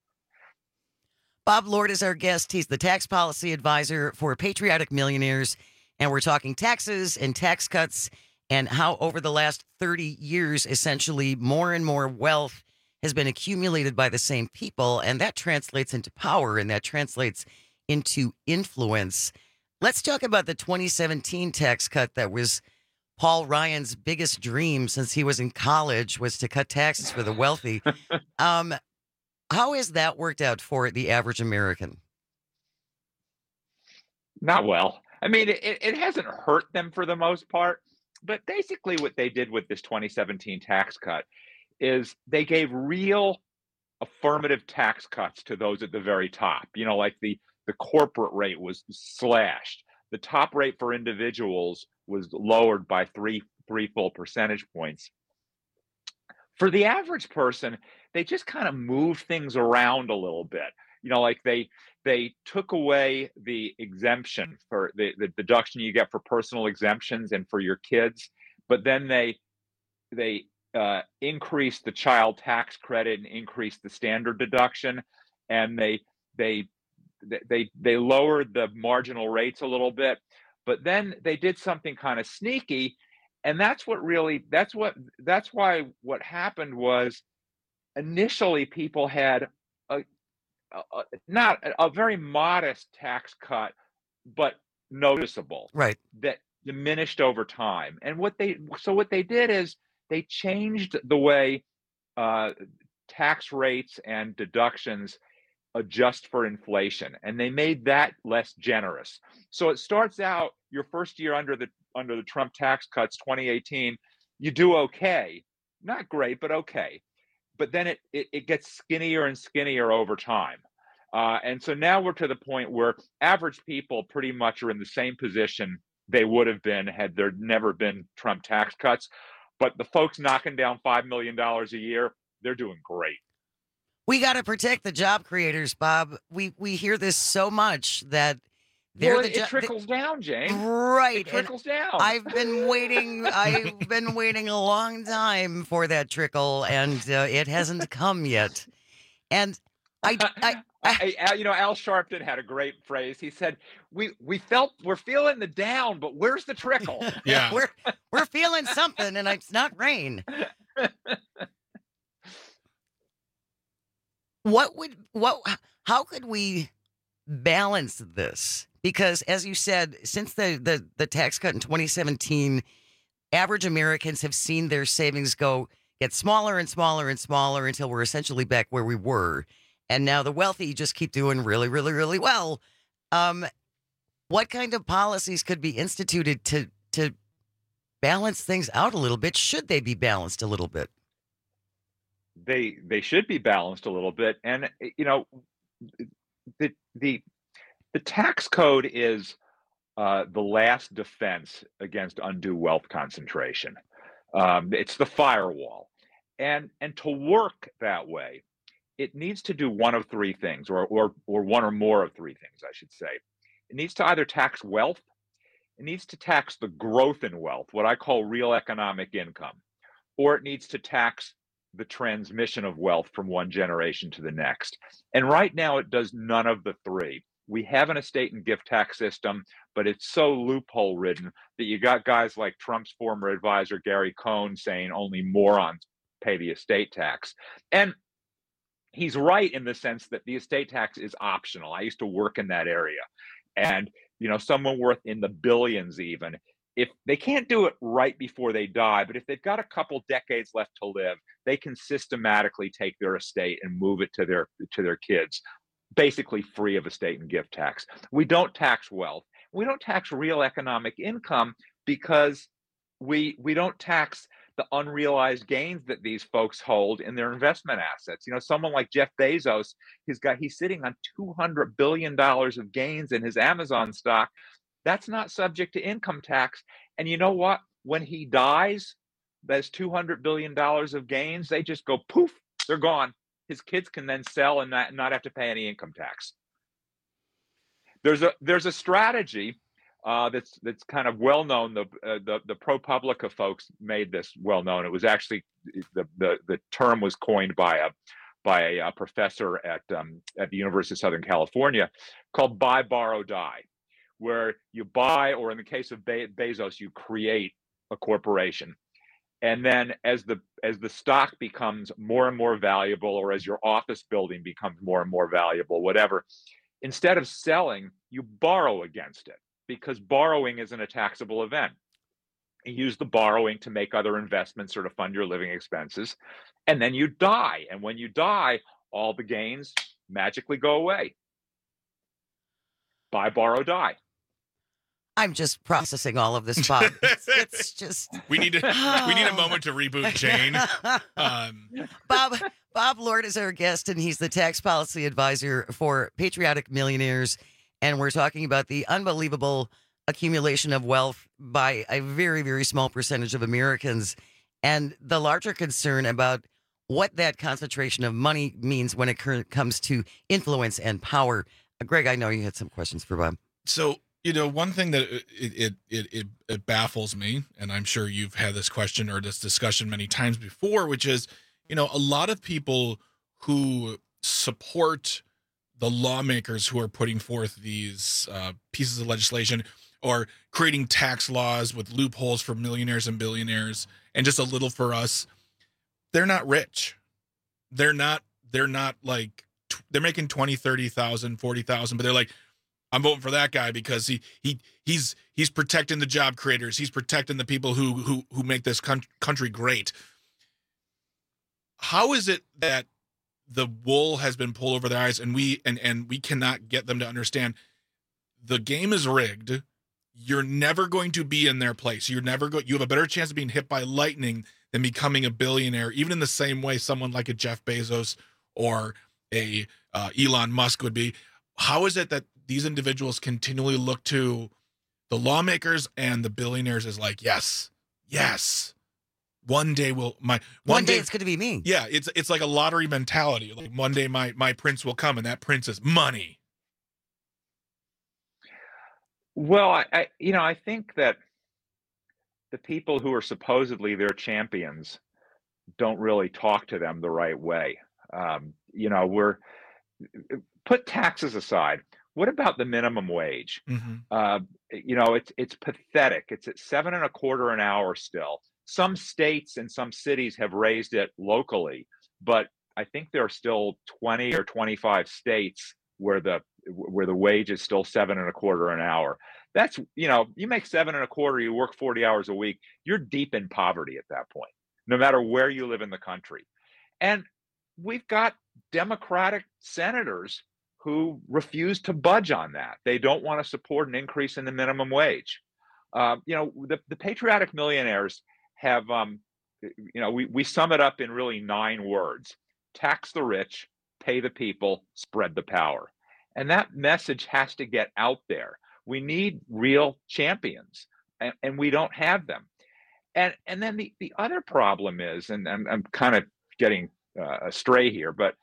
Speaker 19: Bob Lord is our guest. He's the tax policy advisor for Patriotic Millionaires, and we're talking taxes and tax cuts and how over the last thirty years, essentially more and more wealth has been accumulated by the same people, and that translates into power, and that translates into influence. Let's talk about the twenty seventeen tax cut that was Paul Ryan's biggest dream since he was in college, was to cut taxes for the wealthy. um, how has that worked out for the average American?
Speaker 11: Not well. I mean, it, it hasn't hurt them for the most part, but basically what they did with this twenty seventeen tax cut is they gave real affirmative tax cuts to those at the very top. You know, like the The corporate rate was slashed. The top rate for individuals was lowered by three three full percentage points. For the average person, they just kind of moved things around a little bit. You know, like they they took away the exemption for the, the deduction you get for personal exemptions and for your kids, but then they they uh, increased the child tax credit and increased the standard deduction, and they they They they lowered the marginal rates a little bit, but then they did something kind of sneaky, and that's what really that's what that's why what happened was initially people had a, a not a very modest tax cut, but noticeable.
Speaker 19: Right.
Speaker 11: That diminished over time. And what they so what they did is they changed the way uh, tax rates and deductions adjust for inflation, and they made that less generous. So it starts out your first year under the under the Trump tax cuts, twenty eighteen, you do okay, not great, but okay. But then it it, it gets skinnier and skinnier over time. Uh, and so now we're to the point where average people pretty much are in the same position they would have been had there never been Trump tax cuts. But the folks knocking down five million dollars a year, they're doing great.
Speaker 19: We got to protect the job creators, Bob. We we hear this so much that they're
Speaker 11: well,
Speaker 19: the
Speaker 11: it
Speaker 19: jo-
Speaker 11: trickles
Speaker 19: they,
Speaker 11: down, Jane.
Speaker 19: Right,
Speaker 11: it trickles
Speaker 19: and
Speaker 11: down.
Speaker 19: I've been waiting. I've been waiting a long time for that trickle, and uh, it hasn't come yet. And I, I,
Speaker 11: I, I, you know, Al Sharpton had a great phrase. He said, "We we felt we're feeling the down, but where's the trickle?"
Speaker 20: Yeah,
Speaker 19: we're we're feeling something, and it's not rain. What would what? How could we balance this? Because, as you said, since the the the tax cut in twenty seventeen, average Americans have seen their savings go get smaller and smaller and smaller until we're essentially back where we were. And now the wealthy just keep doing really, really, really well. Um, what kind of policies could be instituted to to balance things out a little bit? Should they be balanced a little bit?
Speaker 11: They they should be balanced a little bit. And you know, the the the tax code is uh, the last defense against undue wealth concentration. Um, it's the firewall, and and to work that way, it needs to do one of three things, or, or, or one or more of three things, I should say. It needs to either tax wealth, it needs to tax the growth in wealth, what I call real economic income, or it needs to tax the transmission of wealth from one generation to the next. And right now, it does none of the three. We have an estate and gift tax system, but it's so loophole ridden that you got guys like Trump's former advisor, Gary Cohn, saying only morons pay the estate tax. And he's right in the sense that the estate tax is optional. I used to work in that area. And, you know, someone worth in the billions even, if they can't do it right before they die, but if they've got a couple decades left to live, they can systematically take their estate and move it to their to their kids, basically free of estate and gift tax. We don't tax wealth. We don't tax real economic income because we we don't tax the unrealized gains that these folks hold in their investment assets. You know, someone like Jeff Bezos, he's got he's sitting on two hundred billion dollars of gains in his Amazon stock. That's not subject to income tax. And you know what? When he dies, those two hundred billion dollars of gains, they just go poof, they're gone. His kids can then sell and not, not have to pay any income tax. There's a there's a strategy uh, that's that's kind of well known. The uh, the the ProPublica folks made this well known. It was actually the the the term was coined by a by a, a professor at um, at the University of Southern California called buy, borrow, die, where you buy, or in the case of Be- Bezos, you create a corporation. And then as the as the stock becomes more and more valuable, or as your office building becomes more and more valuable, whatever, instead of selling, you borrow against it, because borrowing isn't a taxable event. You use the borrowing to make other investments or to fund your living expenses. And then you die. And when you die, all the gains magically go away. Buy, borrow, die.
Speaker 19: I'm just processing all of this, Bob. It's, it's just
Speaker 20: we need to we need a moment to reboot Jane. Um,
Speaker 19: Bob Bob Lord is our guest, and he's the tax policy advisor for Patriotic Millionaires, and we're talking about the unbelievable accumulation of wealth by a very, very small percentage of Americans, and the larger concern about what that concentration of money means when it comes to influence and power. Greg, I know you had some questions for Bob.
Speaker 20: So. You know, one thing that it, it it it it baffles me, and I'm sure you've had this question or this discussion many times before, which is, you know, a lot of people who support the lawmakers who are putting forth these uh, pieces of legislation or creating tax laws with loopholes for millionaires and billionaires and just a little for us, they're not rich. They're not, they're not like, they're making twenty, thirty thousand, forty thousand, but they're like, I'm voting for that guy because he he he's he's protecting the job creators. He's protecting the people who who who make this country great. How is it that the wool has been pulled over their eyes and we and and we cannot get them to understand the game is rigged? You're never going to be in their place. You're never go. You have a better chance of being hit by lightning than becoming a billionaire, even in the same way someone like a Jeff Bezos or a uh, Elon Musk would be. How is it that these individuals continually look to the lawmakers and the billionaires as like, yes, yes, one day will my
Speaker 19: one, one day, day it's going to be me.
Speaker 20: Yeah, it's it's like a lottery mentality. Like one day my my prince will come, and that prince is money.
Speaker 11: Well, I, I you know I think that the people who are supposedly their champions don't really talk to them the right way. Um, you know, we're put taxes aside. What about the minimum wage?
Speaker 20: Mm-hmm.
Speaker 11: Uh, you know, it's it's pathetic. It's at seven and a quarter an hour still. Some states and some cities have raised it locally, but I think there are still twenty or twenty-five states where the where the wage is still seven and a quarter an hour. That's, you know, you make seven and a quarter, you work forty hours a week, you're deep in poverty at that point, no matter where you live in the country. And we've got Democratic senators who refuse to budge on that. They don't want to support an increase in the minimum wage. Uh, you know, the, the patriotic millionaires have, um, you know, we, we sum it up in really nine words: tax the rich, pay the people, spread the power. And that message has to get out there. We need real champions, and, and we don't have them. And and then the, the other problem is, and I'm, I'm kind of getting uh, astray here, but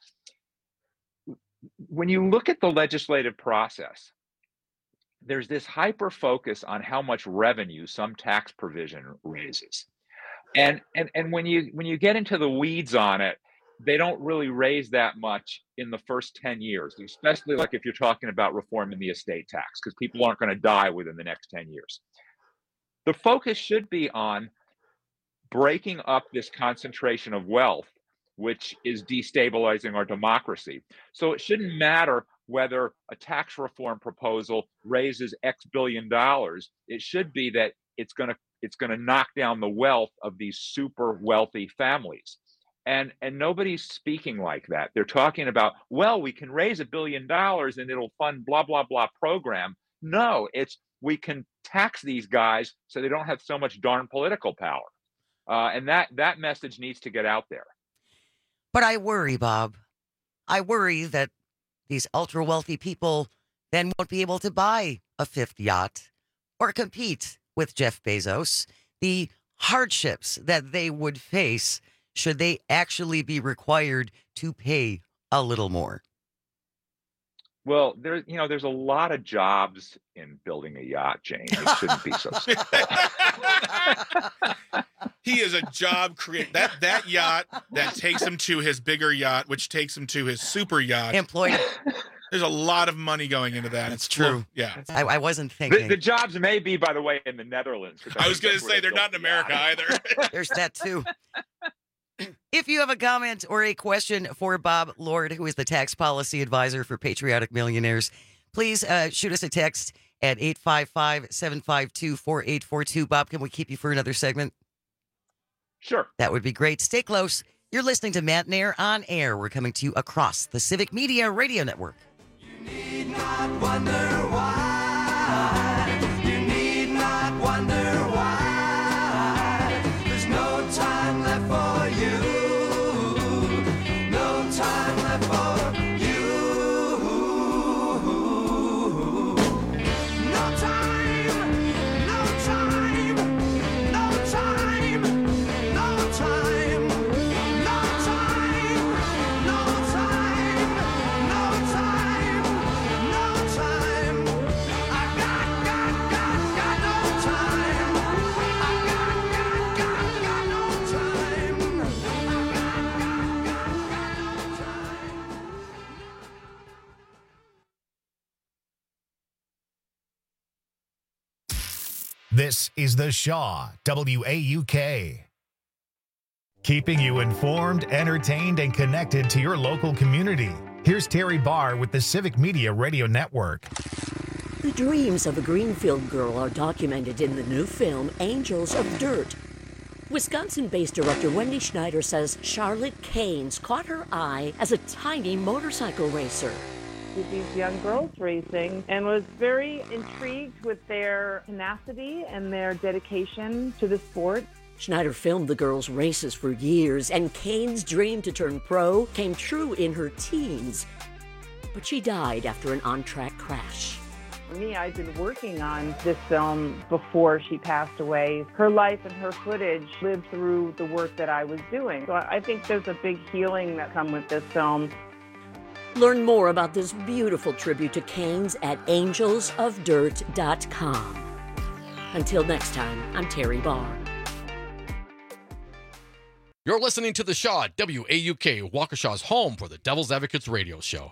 Speaker 11: when you look at the legislative process, there's this hyper focus on how much revenue some tax provision raises. And and and when you when you get into the weeds on it, they don't really raise that much in the first ten years, especially like if you're talking about reforming the estate tax, because people aren't going to die within the next ten years. The focus should be on breaking up this concentration of wealth, which is destabilizing our democracy. So it shouldn't matter whether a tax reform proposal raises X billion dollars. It should be that it's going to it's going to knock down the wealth of these super wealthy families. And and nobody's speaking like that. They're talking about, well, we can raise a billion dollars and it'll fund blah, blah, blah program. No, it's we can tax these guys so they don't have so much darn political power. Uh, and that that message needs to get out there.
Speaker 19: But I worry, Bob. I worry that these ultra wealthy people then won't be able to buy a fifth yacht or compete with Jeff Bezos. The hardships that they would face should they actually be required to pay a little more?
Speaker 11: Well, there's you know there's a lot of jobs in building a yacht, Jane. It shouldn't be so simple.
Speaker 20: He is a job creator. That that yacht that takes him to his bigger yacht, which takes him to his super yacht.
Speaker 19: Employed.
Speaker 20: There's a lot of money going into that.
Speaker 19: It's true.
Speaker 20: Yeah.
Speaker 19: I, I wasn't thinking.
Speaker 11: The, the jobs may be, by the way, in the Netherlands.
Speaker 20: I, I was going to say they're not in America either.
Speaker 19: There's that too. If you have a comment or a question for Bob Lord, who is the tax policy advisor for Patriotic Millionaires, please uh, shoot us a text at eight five five, seven five two, four eight four two. Bob, can we keep you for another segment?
Speaker 11: Sure.
Speaker 19: That would be great. Stay close. You're listening to Matt Nair on Air. We're coming to you across the Civic Media Radio Network.
Speaker 12: You need not wonder why. You need not wonder why. There's no time left for you. No time left for you. No time. No time. No time. No time. No time. No time. No time. No time. I got, got, got, got no time. I got, got, got, got no time.
Speaker 1: This is the Shaw W A U K. Keeping you informed, entertained, and connected to your local community. Here's Terry Barr with the Civic Media Radio Network.
Speaker 3: The dreams of a Greenfield girl are documented in the new film, Angels of Dirt. Wisconsin-based director Wendy Schneider says Charlotte Keynes caught her eye as a tiny motorcycle racer.
Speaker 13: These young girls racing and was very intrigued with their tenacity and their dedication to the sport.
Speaker 3: Schneider filmed the girls' races for years, and Keynes' dream to turn pro came true in her teens. But she died after an on-track crash.
Speaker 13: For me, I'd been working on this film before she passed away. Her life and her footage lived through the work that I was doing. So I think there's a big healing that comes with this film.
Speaker 3: Learn more about this beautiful tribute to Keynes at angels of dirt dot com. Until next time, I'm Terry Barr.
Speaker 14: You're listening to The Shaw at W A U K, Waukesha's home for the Devil's Advocates radio show.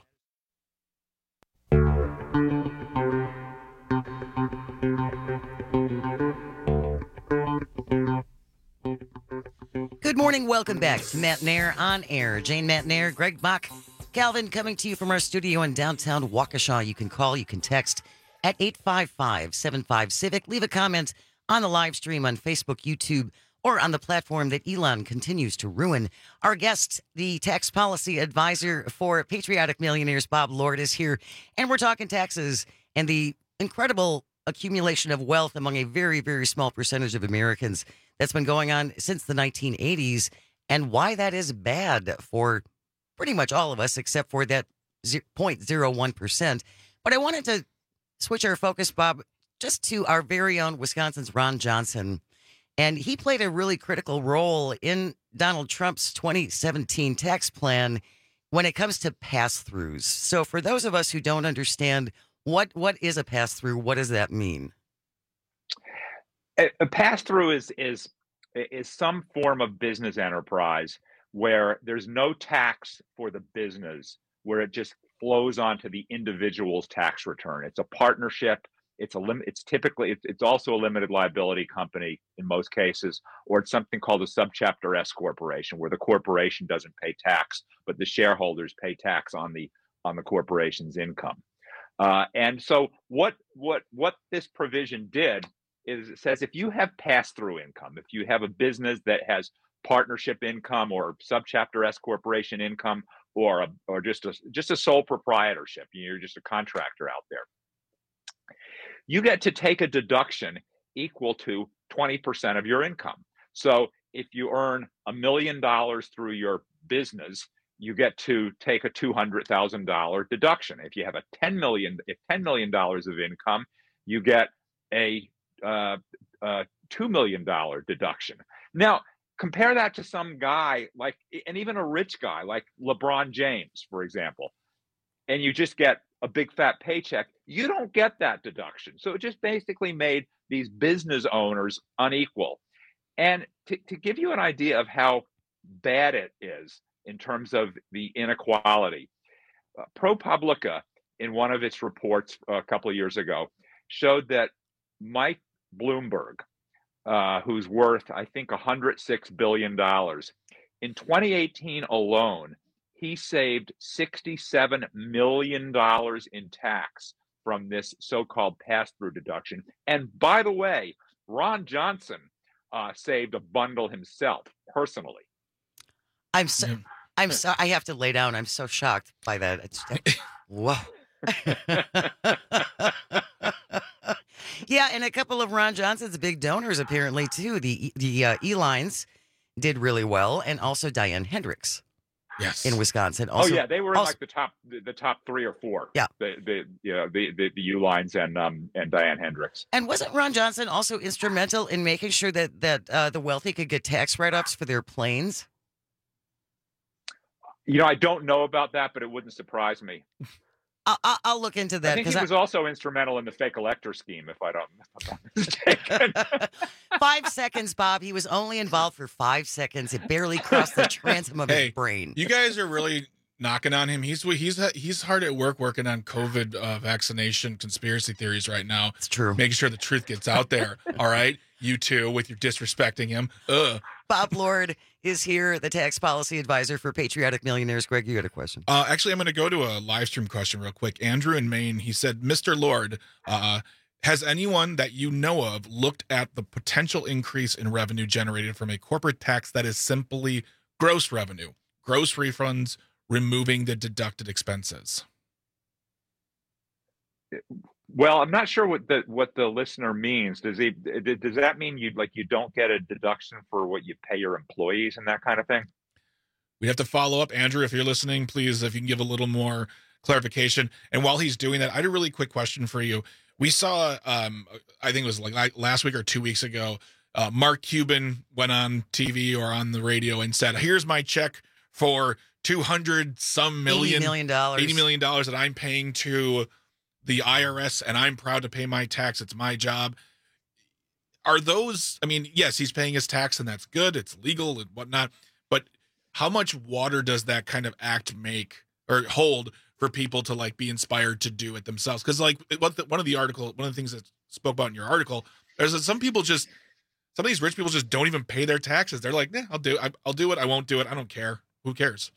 Speaker 19: Good morning. Welcome back to Matt Nair on air. Jane Matt Nair, Greg Bach, Calvin coming to you from our studio in downtown Waukesha. You can call, you can text at eight five five, seven five, CIVIC. Leave a comment on the live stream on Facebook, YouTube, or on the platform that Elon continues to ruin. Our guest, the tax policy advisor for Patriotic Millionaires, Bob Lord, is here. And we're talking taxes and the incredible accumulation of wealth among a very, very small percentage of Americans that's been going on since the nineteen eighties, and why that is bad for pretty much all of us, except for that zero point zero one percent. But I wanted to switch our focus, Bob, just to our very own Wisconsin's Ron Johnson. And he played a really critical role in Donald Trump's twenty seventeen tax plan when it comes to pass-throughs. So for those of us who don't understand, what what is a pass-through? What does that mean?
Speaker 11: A, a pass-through is is is some form of business enterprise where there's no tax for the business, where it just flows onto the individual's tax return. It's a partnership. It's a lim- It's typically it's, it's also a limited liability company in most cases, or it's something called a subchapter S corporation, where the corporation doesn't pay tax, but the shareholders pay tax on the on the corporation's income. Uh, and so what what what this provision did is it says if you have pass-through income, if you have a business that has partnership income or subchapter S corporation income, or a, or just a just a sole proprietorship, you're just a contractor out there, you get to take a deduction equal to twenty percent of your income. So if you earn a million dollars through your business, you get to take a two hundred thousand dollars deduction. If you have a ten million, if ten million dollars of income, you get a uh, uh, two million dollars deduction. Now, compare that to some guy like, and even a rich guy like LeBron James, for example, and you just get a big fat paycheck. You don't get that deduction. So it just basically made these business owners unequal. And to, to give you an idea of how bad it is in terms of the inequality, uh, ProPublica, in one of its reports a couple of years ago, showed that Mike Bloomberg, uh, who's worth, I think, one hundred six billion dollars, in twenty eighteen alone, he saved sixty-seven million dollars in tax from this so-called pass-through deduction. And by the way, Ron Johnson uh, saved a bundle himself personally.
Speaker 19: I'm so, I'm so, I have to lay down. I'm so shocked by that. It's, whoa. Yeah, and a couple of Ron Johnson's big donors apparently too. The the uh, E-Lines did really well, and also Diane Hendricks.
Speaker 20: Yes,
Speaker 19: in Wisconsin. Also,
Speaker 11: oh yeah, they were in
Speaker 19: also,
Speaker 11: like the top, the, the top three or four.
Speaker 19: Yeah,
Speaker 11: the the you know the the, the U-Lines and um and Diane Hendricks.
Speaker 19: And wasn't Ron Johnson also instrumental in making sure that that uh, the wealthy could get tax write-offs for their planes?
Speaker 11: You know, I don't know about that, but it wouldn't surprise me.
Speaker 19: I'll, I'll look into that.
Speaker 11: I think he
Speaker 19: I,
Speaker 11: was also instrumental in the fake elector scheme, if I don't, if I'm not mistaken.
Speaker 19: Five seconds, Bob. He was only involved for five seconds. It barely crossed the transom of
Speaker 20: hey,
Speaker 19: his brain.
Speaker 20: You guys are really knocking on him. He's he's he's hard at work working on COVID uh, vaccination conspiracy theories right now.
Speaker 19: It's true.
Speaker 20: Making sure the truth gets out there. All right. You too, with your disrespecting him. Ugh.
Speaker 19: Bob Lord is here, the tax policy advisor for Patriotic Millionaires. Greg, you had a question.
Speaker 20: Uh, actually, I'm going to go to a live stream question real quick. Andrew in Maine, he said, Mister Lord, uh, has anyone that you know of looked at the potential increase in revenue generated from a corporate tax that is simply gross revenue, gross refunds, removing the deducted expenses?
Speaker 11: Well, I'm not sure what the what the listener means. Does he does that mean you like you don't get a deduction for what you pay your employees and that kind of thing?
Speaker 20: We have to follow up. Andrew, if you're listening, please, if you can give a little more clarification. And while he's doing that, I had a really quick question for you. We saw, um, I think it was like last week or two weeks ago, uh, Mark Cuban went on T V or on the radio and said, here's my check for two hundred some million,
Speaker 19: eighty million dollars
Speaker 20: eighty million dollars that I'm paying to the I R S, and I'm proud to pay my tax. It's my job. Are those, I mean, yes, he's paying his tax and that's good. It's legal and whatnot. But how much water does that kind of act make or hold for people to like be inspired to do it themselves? Because like what the, one of the article, one of the things that spoke about in your article is that some people just, some of these rich people just don't even pay their taxes. They're like, nah, I'll do it. I'll do it. I won't do it. I don't care. Who cares?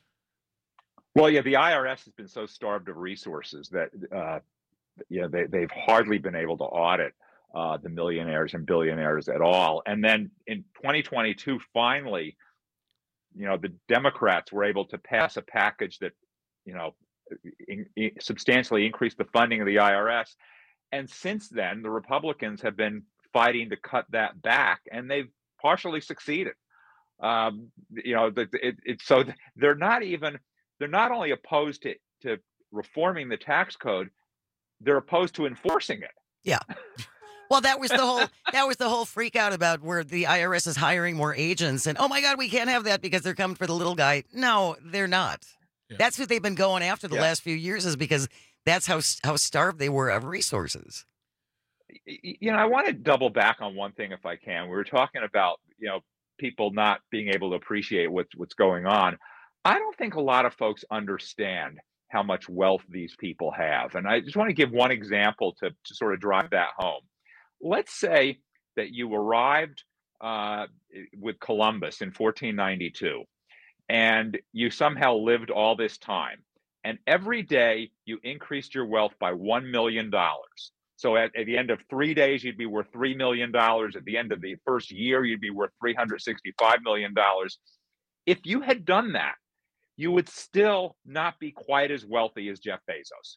Speaker 11: Well, yeah, the I R S has been so starved of resources that, uh, yeah, they, they've hardly been able to audit uh, the millionaires and billionaires at all. And then in twenty twenty-two, finally, you know, the Democrats were able to pass a package that, you know, in, in, substantially increased the funding of the I R S. And since then, the Republicans have been fighting to cut that back, and they've partially succeeded. Um, you know, it, it, it, so they're not even, they're not only opposed to, to reforming the tax code, they're opposed to enforcing it.
Speaker 19: Yeah. Well, that was the whole that was the whole freak out about where the I R S is hiring more agents and, oh my God, we can't have that because they're coming for the little guy. No, they're not. Yeah. That's what they've been going after the yeah. last few years, is because that's how how starved they were of resources.
Speaker 11: You know, I want to double back on one thing if I can. We were talking about, you know, people not being able to appreciate what's what's going on. I don't think a lot of folks understand how much wealth these people have. And I just want to give one example to, to sort of drive that home. Let's say that you arrived uh, with Columbus in fourteen ninety-two, and you somehow lived all this time. And every day you increased your wealth by one million dollars. So at, at the end of three days, you'd be worth three million dollars. At the end of the first year, you'd be worth three hundred sixty-five million dollars. If you had done that, you would still not be quite as wealthy as Jeff Bezos.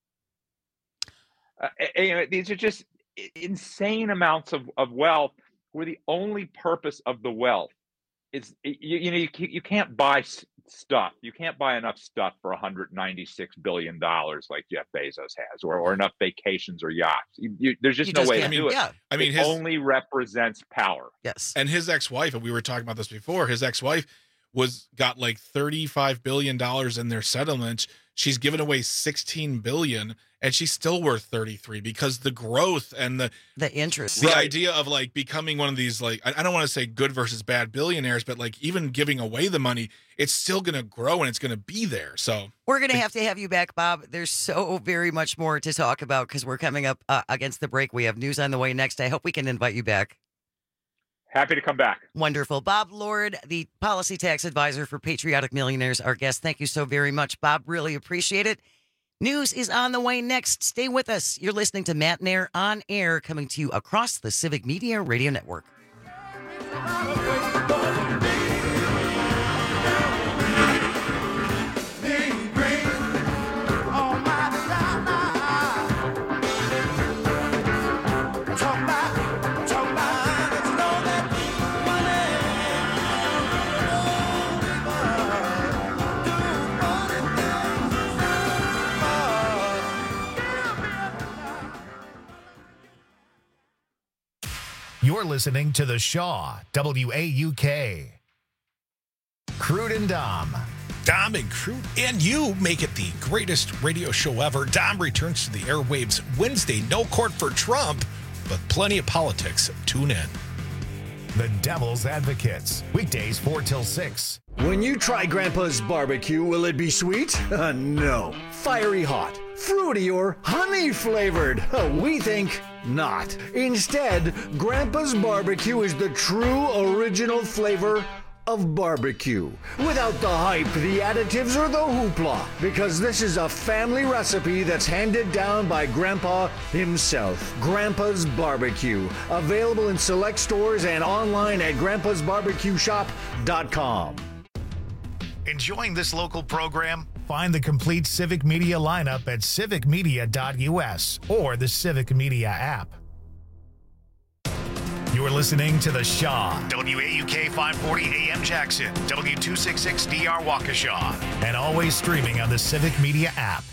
Speaker 11: Uh, you know, these are just insane amounts of, of wealth, where the only purpose of the wealth is, you, you know, you, you can't buy stuff. You can't buy enough stuff for one hundred ninety-six billion dollars like Jeff Bezos has, or, or enough vacations or yachts. You, you, there's just
Speaker 19: you
Speaker 11: no
Speaker 19: just
Speaker 11: way to
Speaker 19: I mean,
Speaker 11: do it.
Speaker 19: Yeah.
Speaker 20: I mean,
Speaker 11: it
Speaker 20: his,
Speaker 11: only represents power.
Speaker 19: Yes.
Speaker 20: And his ex-wife, and we were talking about this before, his ex-wife was got like thirty-five billion dollars in their settlement. She's given away sixteen billion dollars, and she's still worth thirty-three, because the growth and the
Speaker 19: the interest,
Speaker 20: the
Speaker 19: right.
Speaker 20: idea of like becoming one of these, like, I, I don't want to say good versus bad billionaires, but like even giving away the money, it's still going to grow and it's going to be there. So
Speaker 19: we're going to have to have you back, Bob. There's so very much more to talk about because we're coming up uh, against the break. We have news on the way next. I hope we can invite you back.
Speaker 11: Happy to come back.
Speaker 19: Wonderful. Bob Lord, the policy tax advisor for Patriotic Millionaires, our guest. Thank you so very much, Bob. Really appreciate it. News is on the way next. Stay with us. You're listening to Matt Nair on air, coming to you across the Civic Media Radio Network.
Speaker 1: You're listening to The Shaw, W A U K. Crude and Dom.
Speaker 4: Dom and Crude and you make it the greatest radio show ever. Dom returns to the airwaves Wednesday. No court for Trump, but plenty of politics. Tune in.
Speaker 1: The Devil's Advocates. Weekdays four till six.
Speaker 18: When you try Grandpa's barbecue, will it be sweet? Uh, no. Fiery hot.
Speaker 10: fruity or honey flavored. We think not. Instead, Grandpa's Barbecue is the true original flavor of barbecue, without the hype, the additives, or the hoopla, because this is a family recipe that's handed down by Grandpa himself. Grandpa's Barbecue, available in select stores and online at grandpas barbecue shop dot com.
Speaker 1: Enjoying this local program? Find the complete Civic Media lineup at civic media dot u s or the Civic Media app. You're listening to The Shaw, W A U K five forty A M Jackson, W two sixty-six D R Waukesha, and always streaming on the Civic Media app.